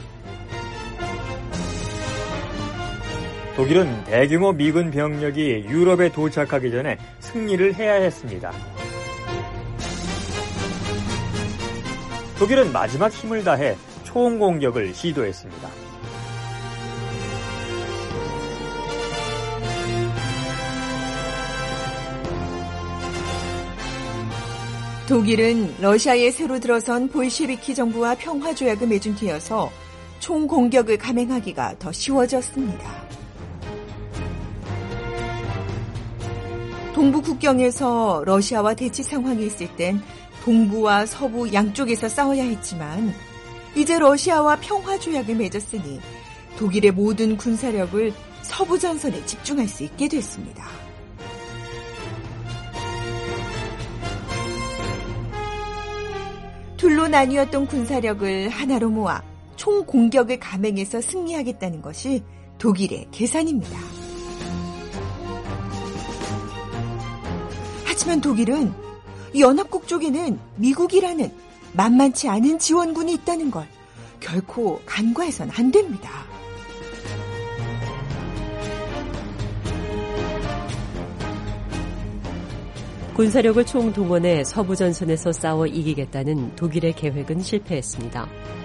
독일은 대규모 미군 병력이 유럽에 도착하기 전에 승리를 해야 했습니다. 독일은 마지막 힘을 다해 총공격을 시도했습니다. 독일은 러시아에 새로 들어선 볼셰비키 정부와 평화조약을 맺은 뒤여서 총공격을 감행하기가 더 쉬워졌습니다. 동부 국경에서 러시아와 대치 상황이 있을 땐 동부와 서부 양쪽에서 싸워야 했지만 이제 러시아와 평화조약을 맺었으니 독일의 모든 군사력을 서부 전선에 집중할 수 있게 됐습니다. 둘로 나뉘었던 군사력을 하나로 모아 총공격을 감행해서 승리하겠다는 것이 독일의 계산입니다. 하지만 독일은 연합국 쪽에는 미국이라는 만만치 않은 지원군이 있다는 걸 결코 간과해서는 안 됩니다. 군사력을 총동원해 서부 전선에서 싸워 이기겠다는 독일의 계획은 실패했습니다.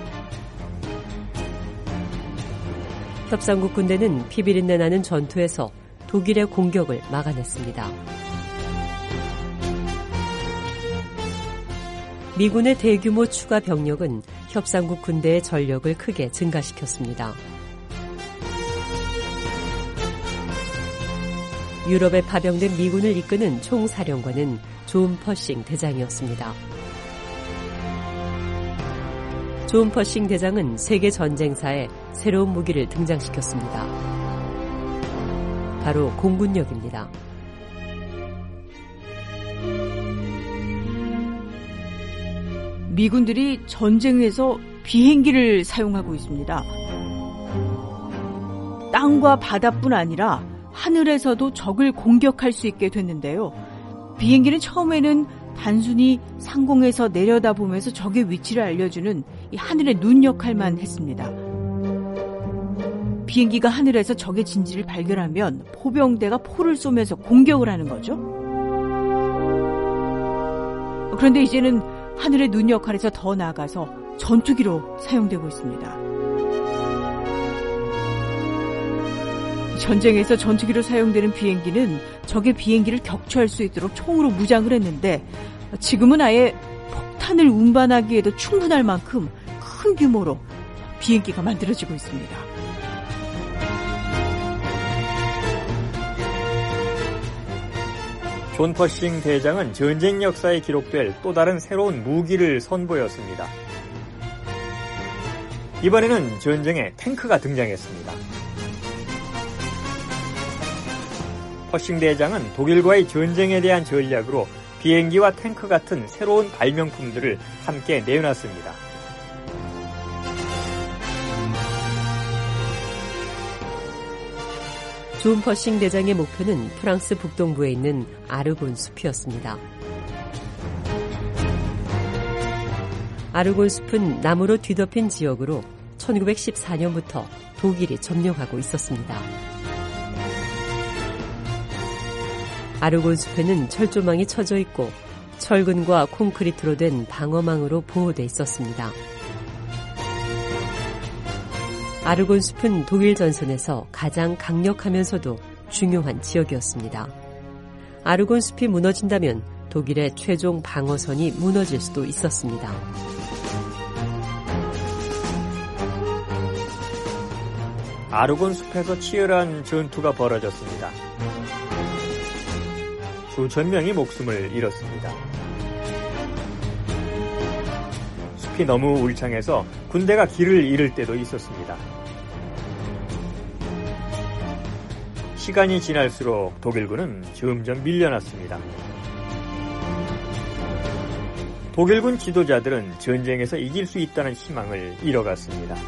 협상국 군대는 피비린내 나는 전투에서 독일의 공격을 막아냈습니다. 미군의 대규모 추가 병력은 협상국 군대의 전력을 크게 증가시켰습니다. 유럽에 파병된 미군을 이끄는 총사령관은 존 퍼싱 대장이었습니다. 존 퍼싱 대장은 세계 전쟁사에 새로운 무기를 등장시켰습니다. 바로 공군력입니다. 미군들이 전쟁에서 비행기를 사용하고 있습니다. 땅과 바다뿐 아니라 하늘에서도 적을 공격할 수 있게 됐는데요. 비행기는 처음에는 단순히 상공에서 내려다보면서 적의 위치를 알려주는 이 하늘의 눈 역할만 했습니다. 비행기가 하늘에서 적의 진지를 발견하면 포병대가 포를 쏘면서 공격을 하는 거죠. 그런데 이제는 하늘의 눈 역할에서 더 나아가서 전투기로 사용되고 있습니다. 전쟁에서 전투기로 사용되는 비행기는 적의 비행기를 격추할 수 있도록 총으로 무장을 했는데 지금은 아예 폭탄을 운반하기에도 충분할 만큼 큰 규모로 비행기가 만들어지고 있습니다. 존 퍼싱 대장은 전쟁 역사에 기록될 또 다른 새로운 무기를 선보였습니다. 이번에는 전쟁에 탱크가 등장했습니다. 퍼싱 대장은 독일과의 전쟁에 대한 전략으로 비행기와 탱크 같은 새로운 발명품들을 함께 내놨습니다. 존 퍼싱 대장의 목표는 프랑스 북동부에 있는 아르곤 숲이었습니다. 아르곤 숲은 나무로 뒤덮인 지역으로 1914년부터 독일이 점령하고 있었습니다. 아르곤 숲에는 철조망이 쳐져 있고 철근과 콘크리트로 된 방어망으로 보호돼 있었습니다. 아르곤 숲은 독일 전선에서 가장 강력하면서도 중요한 지역이었습니다. 아르곤 숲이 무너진다면 독일의 최종 방어선이 무너질 수도 있었습니다. 아르곤 숲에서 치열한 전투가 벌어졌습니다. 수천 명이 목숨을 잃었습니다. 숲이 너무 울창해서 군대가 길을 잃을 때도 있었습니다. 시간이 지날수록 독일군은 점점 밀려났습니다. 독일군 지도자들은 전쟁에서 이길 수 있다는 희망을 잃어갔습니다.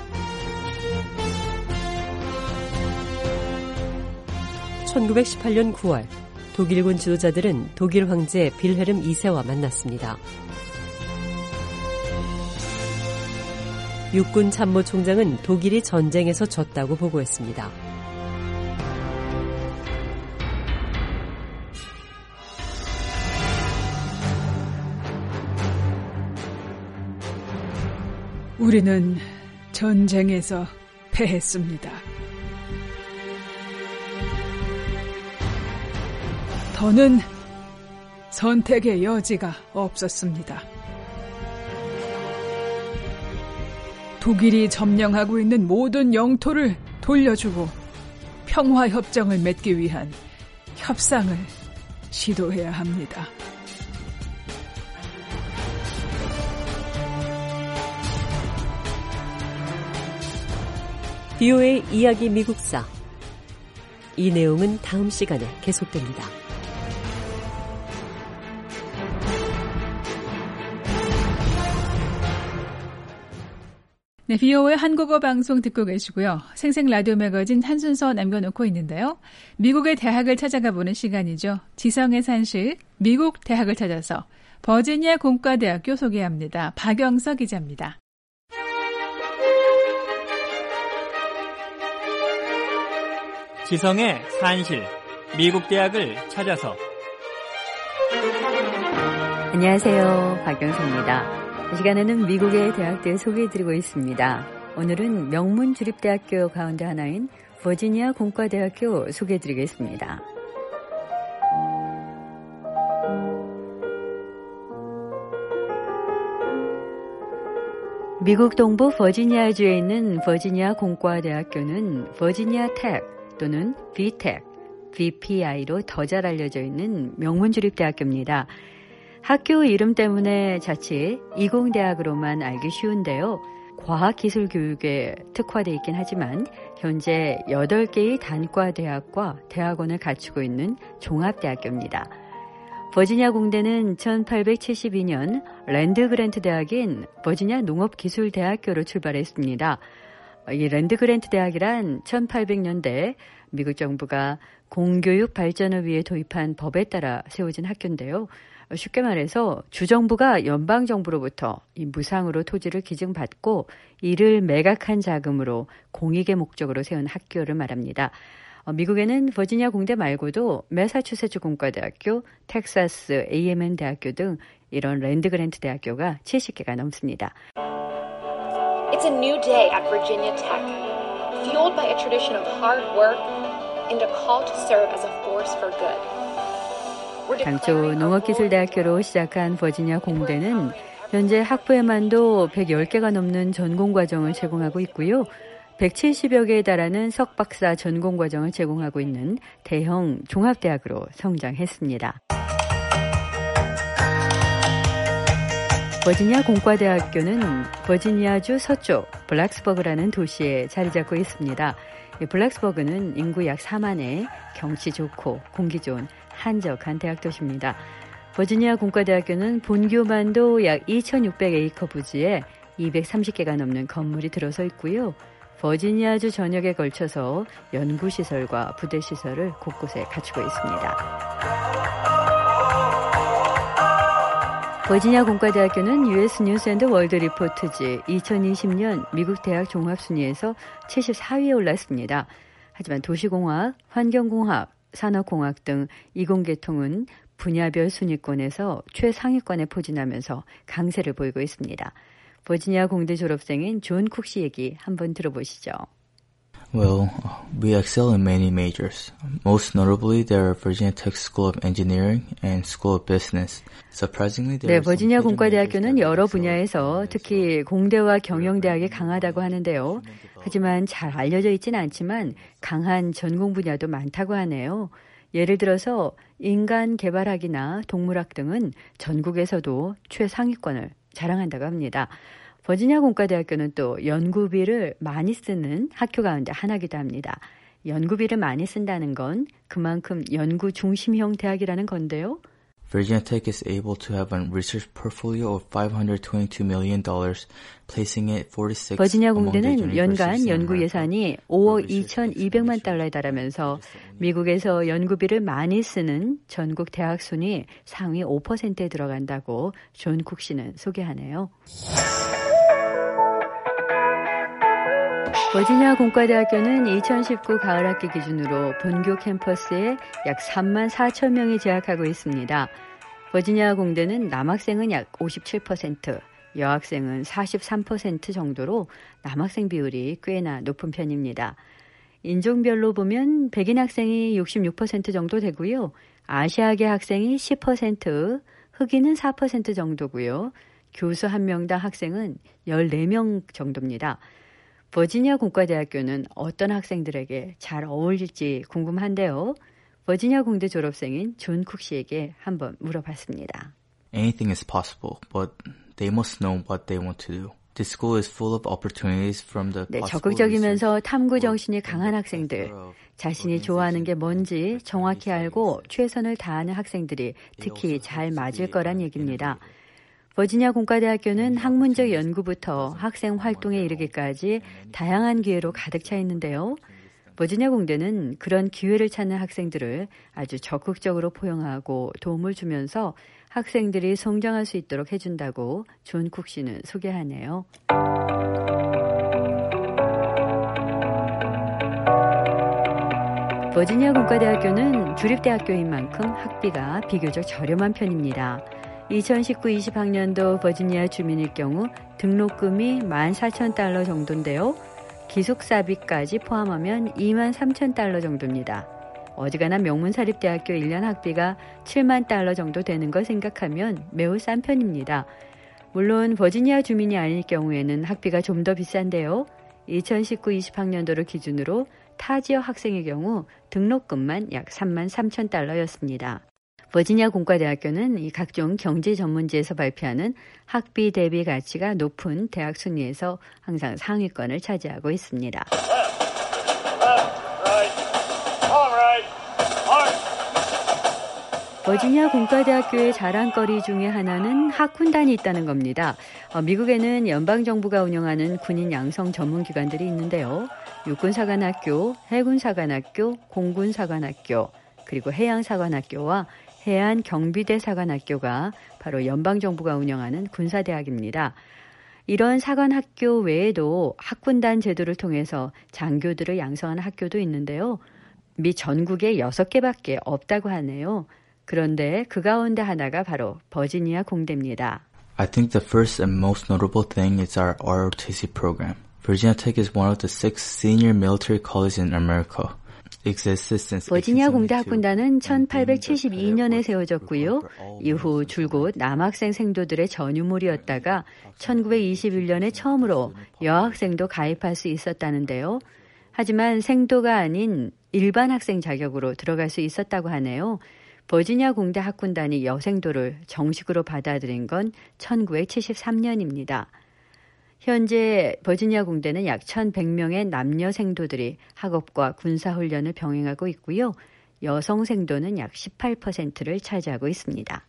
1918년 9월 독일군 지도자들은 독일 황제 빌헬름 2세와 만났습니다. 육군 참모총장은 독일이 전쟁에서 졌다고 보고했습니다. 우리는 전쟁에서 패했습니다. 더는 선택의 여지가 없었습니다. 독일이 점령하고 있는 모든 영토를 돌려주고 평화협정을 맺기 위한 협상을 시도해야 합니다. BOA 이야기 미국사. 이 내용은 다음 시간에 계속됩니다. 네, BOA 한국어 방송 듣고 계시고요. 생생 라디오 매거진 한 순서 남겨놓고 있는데요. 미국의 대학을 찾아가 보는 시간이죠. 지성의 산실, 미국 대학을 찾아서 버지니아 공과대학교 소개합니다. 박영서 기자입니다. 지성의 산실, 미국 대학을 찾아서. 안녕하세요. 박영서입니다. 이 시간에는 미국의 대학들 소개해드리고 있습니다. 오늘은 명문 주립대학교 가운데 하나인 버지니아 공과대학교 소개해드리겠습니다. 미국 동부 버지니아주에 있는 버지니아 공과대학교는 버지니아 텍 또는 VTech, VPI로 더 잘 알려져 있는 명문 주립대학교입니다. 학교 이름 때문에 자칫 이공대학으로만 알기 쉬운데요. 과학기술 교육에 특화되어 있긴 하지만 현재 8개의 단과대학과 대학원을 갖추고 있는 종합대학교입니다. 버지니아 공대는 1872년 랜드 그랜트 대학인 버지니아 농업기술대학교로 출발했습니다. 이 랜드 그랜트 대학이란 1800년대 미국 정부가 공교육 발전을 위해 도입한 법에 따라 세워진 학교인데요. 쉽게 말해서 주정부가 연방정부로부터 이 무상으로 토지를 기증받고 이를 매각한 자금으로 공익의 목적으로 세운 학교를 말합니다. 미국에는 버지니아 공대 말고도 매사추세츠 공과대학교, 텍사스 A&M 대학교 등 이런 랜드 그랜트 대학교가 70개가 넘습니다. It's a new day at Virginia Tech, fueled by a tradition of hard work and a call to serve as a force for good. 당초 농업기술대학교로 시작한 버지니아 공대는 현재 학부에만도 110개가 넘는 전공과정을 제공하고 있고요. 170여 개에 달하는 석박사 전공과정을 제공하고 있는 대형 종합대학으로 성장했습니다. 버지니아 공과대학교는 버지니아주 서쪽 블랙스버그라는 도시에 자리 잡고 있습니다. 블랙스버그는 인구 약 4만의 경치 좋고 공기 좋은 한적한 대학 도시입니다. 버지니아 공과대학교는 본교만도 약 2,600에이커 부지에 230개가 넘는 건물이 들어서 있고요. 버지니아주 전역에 걸쳐서 연구시설과 부대시설을 곳곳에 갖추고 있습니다. 버지니아 공과대학교는 US 뉴스 앤드 월드 리포트지 2020년 미국 대학 종합순위에서 74위에 올랐습니다. 하지만 도시공학, 환경공학, 산업공학 등 이공계통은 분야별 순위권에서 최상위권에 포진하면서 강세를 보이고 있습니다. 버지니아 공대 졸업생인 존 쿡 씨 얘기 한번 들어보시죠. Well, we excel in many majors. Most notably, there are Virginia Tech School of Engineering and School of Business. Surprisingly, there are 버지니아 공과대학교는 여러 분야에서 특히 공대와 경영대학이 강하다고 하는데요. 하지만 잘 알려져 있지는 않지만 강한 전공 분야도 많다고 하네요. 예를 들어서 인간 개발학이나 동물학 등은 전국에서도 최상위권을 자랑한다고 합니다. 버지니아 공과대학교는 또 연구비를 많이 쓰는 학교 가운데 하나이기도 합니다. 연구비를 많이 쓴다는 건 그만큼 연구 중심형 대학이라는 건데요. Virginia Tech is able to have a research portfolio of $522 million, placing it 46 버지니아 공대는 연간 연구 예산이 5억 2,200만 달러에 달하면서 미국에서 연구비를 많이 쓰는 전국 대학 순위 상위 5%에 들어간다고 존 쿡 씨는 소개하네요. 버지니아 공과대학교는 2019 가을학기 기준으로 본교 캠퍼스에 약 3만 4천 명이 재학하고 있습니다. 버지니아 공대는 남학생은 약 57%, 여학생은 43% 정도로 남학생 비율이 꽤나 높은 편입니다. 인종별로 보면 백인 학생이 66% 정도 되고요. 아시아계 학생이 10%, 흑인은 4% 정도고요. 교수 1명당 학생은 14명 정도입니다. 버지니아 공과대학교는 어떤 학생들에게 잘 어울릴지 궁금한데요. 버지니아 공대 졸업생인 존 쿡 씨에게 한번 물어봤습니다. Anything is possible, but they must know what they want to do. This school is full of opportunities from the 적극적이면서 탐구 정신이 강한 학생들, 자신이 좋아하는 게 뭔지 정확히 알고 최선을 다하는 학생들이 특히 잘 맞을 거란 얘기입니다. 버지니아 공과대학교는 학문적 연구부터 학생 활동에 이르기까지 다양한 기회로 가득 차 있는데요. 버지니아 공대는 그런 기회를 찾는 학생들을 아주 적극적으로 포용하고 도움을 주면서 학생들이 성장할 수 있도록 해준다고 존 쿡 씨는 소개하네요. 버지니아 공과대학교는 주립대학교인 만큼 학비가 비교적 저렴한 편입니다. 2019-20학년도 버지니아 주민일 경우 등록금이 14,000달러 정도인데요. 기숙사비까지 포함하면 23,000달러 정도입니다. 어지간한 명문사립대학교 1년 학비가 7만 달러 정도 되는 걸 생각하면 매우 싼 편입니다. 물론 버지니아 주민이 아닐 경우에는 학비가 좀 더 비싼데요. 2019-20학년도를 기준으로 타 지역 학생의 경우 등록금만 약 3만 3천 달러였습니다. 버지니아 공과대학교는 이 각종 경제 전문지에서 발표하는 학비 대비 가치가 높은 대학 순위에서 항상 상위권을 차지하고 있습니다. 버지니아 공과대학교의 자랑거리 중에 하나는 학군단이 있다는 겁니다. 미국에는 연방정부가 운영하는 군인 양성 전문기관들이 있는데요. 육군사관학교, 해군사관학교, 공군사관학교, 그리고 해양사관학교와 해안경비대 사관학교가 바로 연방정부가 운영하는 군사대학입니다. 이런 사관학교 외에도 학군단 제도를 통해서 장교들을 양성하는 학교도 있는데요. 미 전국에 6개밖에 없다고 하네요. 그런데 그 가운데 하나가 바로 버지니아 공대입니다. I think the first and most notable thing is our ROTC program. Virginia Tech is one of the 6 senior military colleges in America. 버지니아 공대 학군단은 1872년에 세워졌고요. 이후 줄곧 남학생 생도들의 전유물이었다가 1921년에 처음으로 여학생도 가입할 수 있었다는데요. 하지만 생도가 아닌 일반 학생 자격으로 들어갈 수 있었다고 하네요. 버지니아 공대 학군단이 여생도를 정식으로 받아들인 건 1973년입니다. 현재 버지니아 공대는 약 1,100명의 남녀 생도들이 학업과 군사훈련을 병행하고 있고요. 여성 생도는 약 18%를 차지하고 있습니다.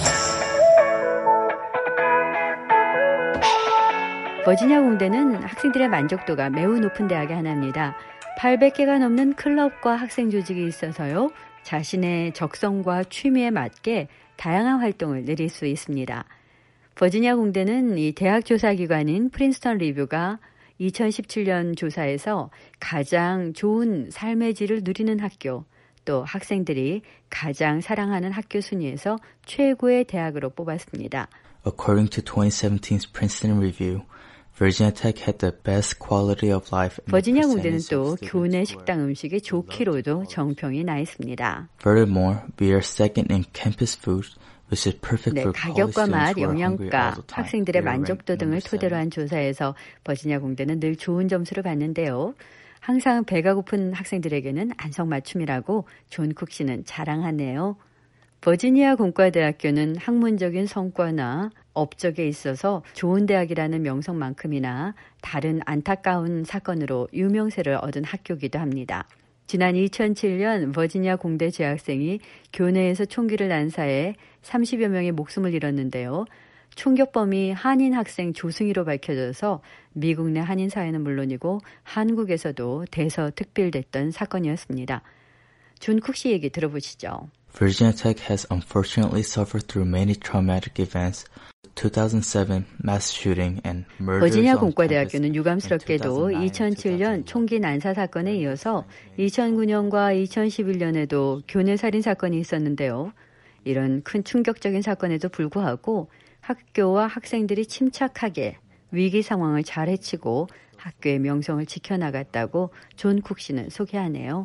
버지니아 공대는 학생들의 만족도가 매우 높은 대학의 하나입니다. 800개가 넘는 클럽과 학생 조직이 있어서요. 자신의 적성과 취미에 맞게 다양한 활동을 내릴 수 있습니다. 버지니아 공대는 이 대학 조사기관인 프린스턴 리뷰가 2017년 조사에서 가장 좋은 삶의 질을 누리는 학교, 또 학생들이 가장 사랑하는 학교 순위에서 최고의 대학으로 뽑았습니다. According to 2017's Princeton Review, Virginia Tech had the best quality of life. 버지니아 공대는 또 교내 식당 음식이 좋기로도 정평이 나 있습니다. Furthermore, we are second in campus food. 네, 가격과 맛, 영양가, 학생들의 만족도 등을 토대로 한 조사에서 버지니아 공대는 늘 좋은 점수를 받는데요. 항상 배가 고픈 학생들에게는 안성맞춤이라고 존 쿡 씨는 자랑하네요. 버지니아 공과대학교는 학문적인 성과나 업적에 있어서 좋은 대학이라는 명성만큼이나 다른 안타까운 사건으로 유명세를 얻은 학교이기도 합니다. 지난 2007년 버지니아 공대 재학생이 교내에서 총기를 난사해 30여 명의 목숨을 잃었는데요. 총격범이 한인 학생 조승희로 밝혀져서 미국 내 한인 사회는 물론이고 한국에서도 대서특필됐던 사건이었습니다. 존 쿡 씨 얘기 들어보시죠. Virginia Tech has unfortunately suffered through many traumatic events. 2007 mass shooting and murders. 버지니아 공과대학교는 유감스럽게도 2007년 총기 난사 사건에 이어서 2009년과 2011년에도 교내 살인 사건이 있었는데요. 이런 큰 충격적인 사건에도 불구하고 학교와 학생들이 침착하게 위기 상황을 잘 해치고 학교의 명성을 지켜나갔다고 존 쿡 씨는 소개하네요.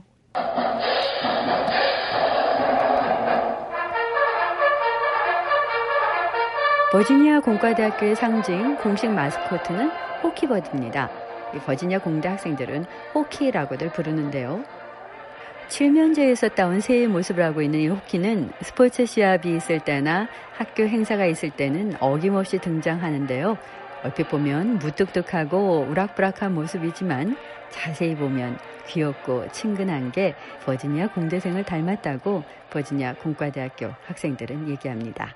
버지니아 공과대학교의 상징 공식 마스코트는 호키버드입니다. 버지니아 공대 학생들은 호키라고들 부르는데요. 칠면조에서 따온 새의 모습을 하고 있는 이 호키는 스포츠 시합이 있을 때나 학교 행사가 있을 때는 어김없이 등장하는데요. 얼핏 보면 무뚝뚝하고 우락부락한 모습이지만 자세히 보면 귀엽고 친근한 게 버지니아 공대생을 닮았다고 버지니아 공과대학교 학생들은 얘기합니다.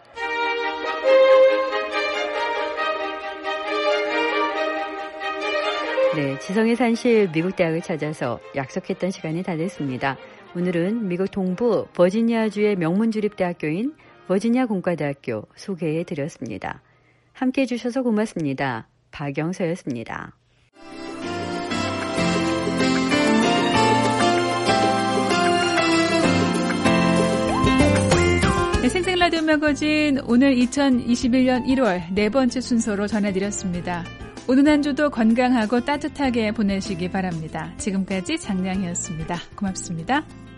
네, 지성의 산실 미국 대학을 찾아서 약속했던 시간이 다 됐습니다. 오늘은 미국 동부 버지니아주의 명문주립대학교인 버지니아 공과대학교 소개해 드렸습니다. 함께해 주셔서 고맙습니다. 박영서였습니다. 네, 생생라디오 매거진 오늘 2021년 1월 네 번째 순서로 전해드렸습니다. 오늘 한 주도 건강하고 따뜻하게 보내시기 바랍니다. 지금까지 장량이었습니다. 고맙습니다.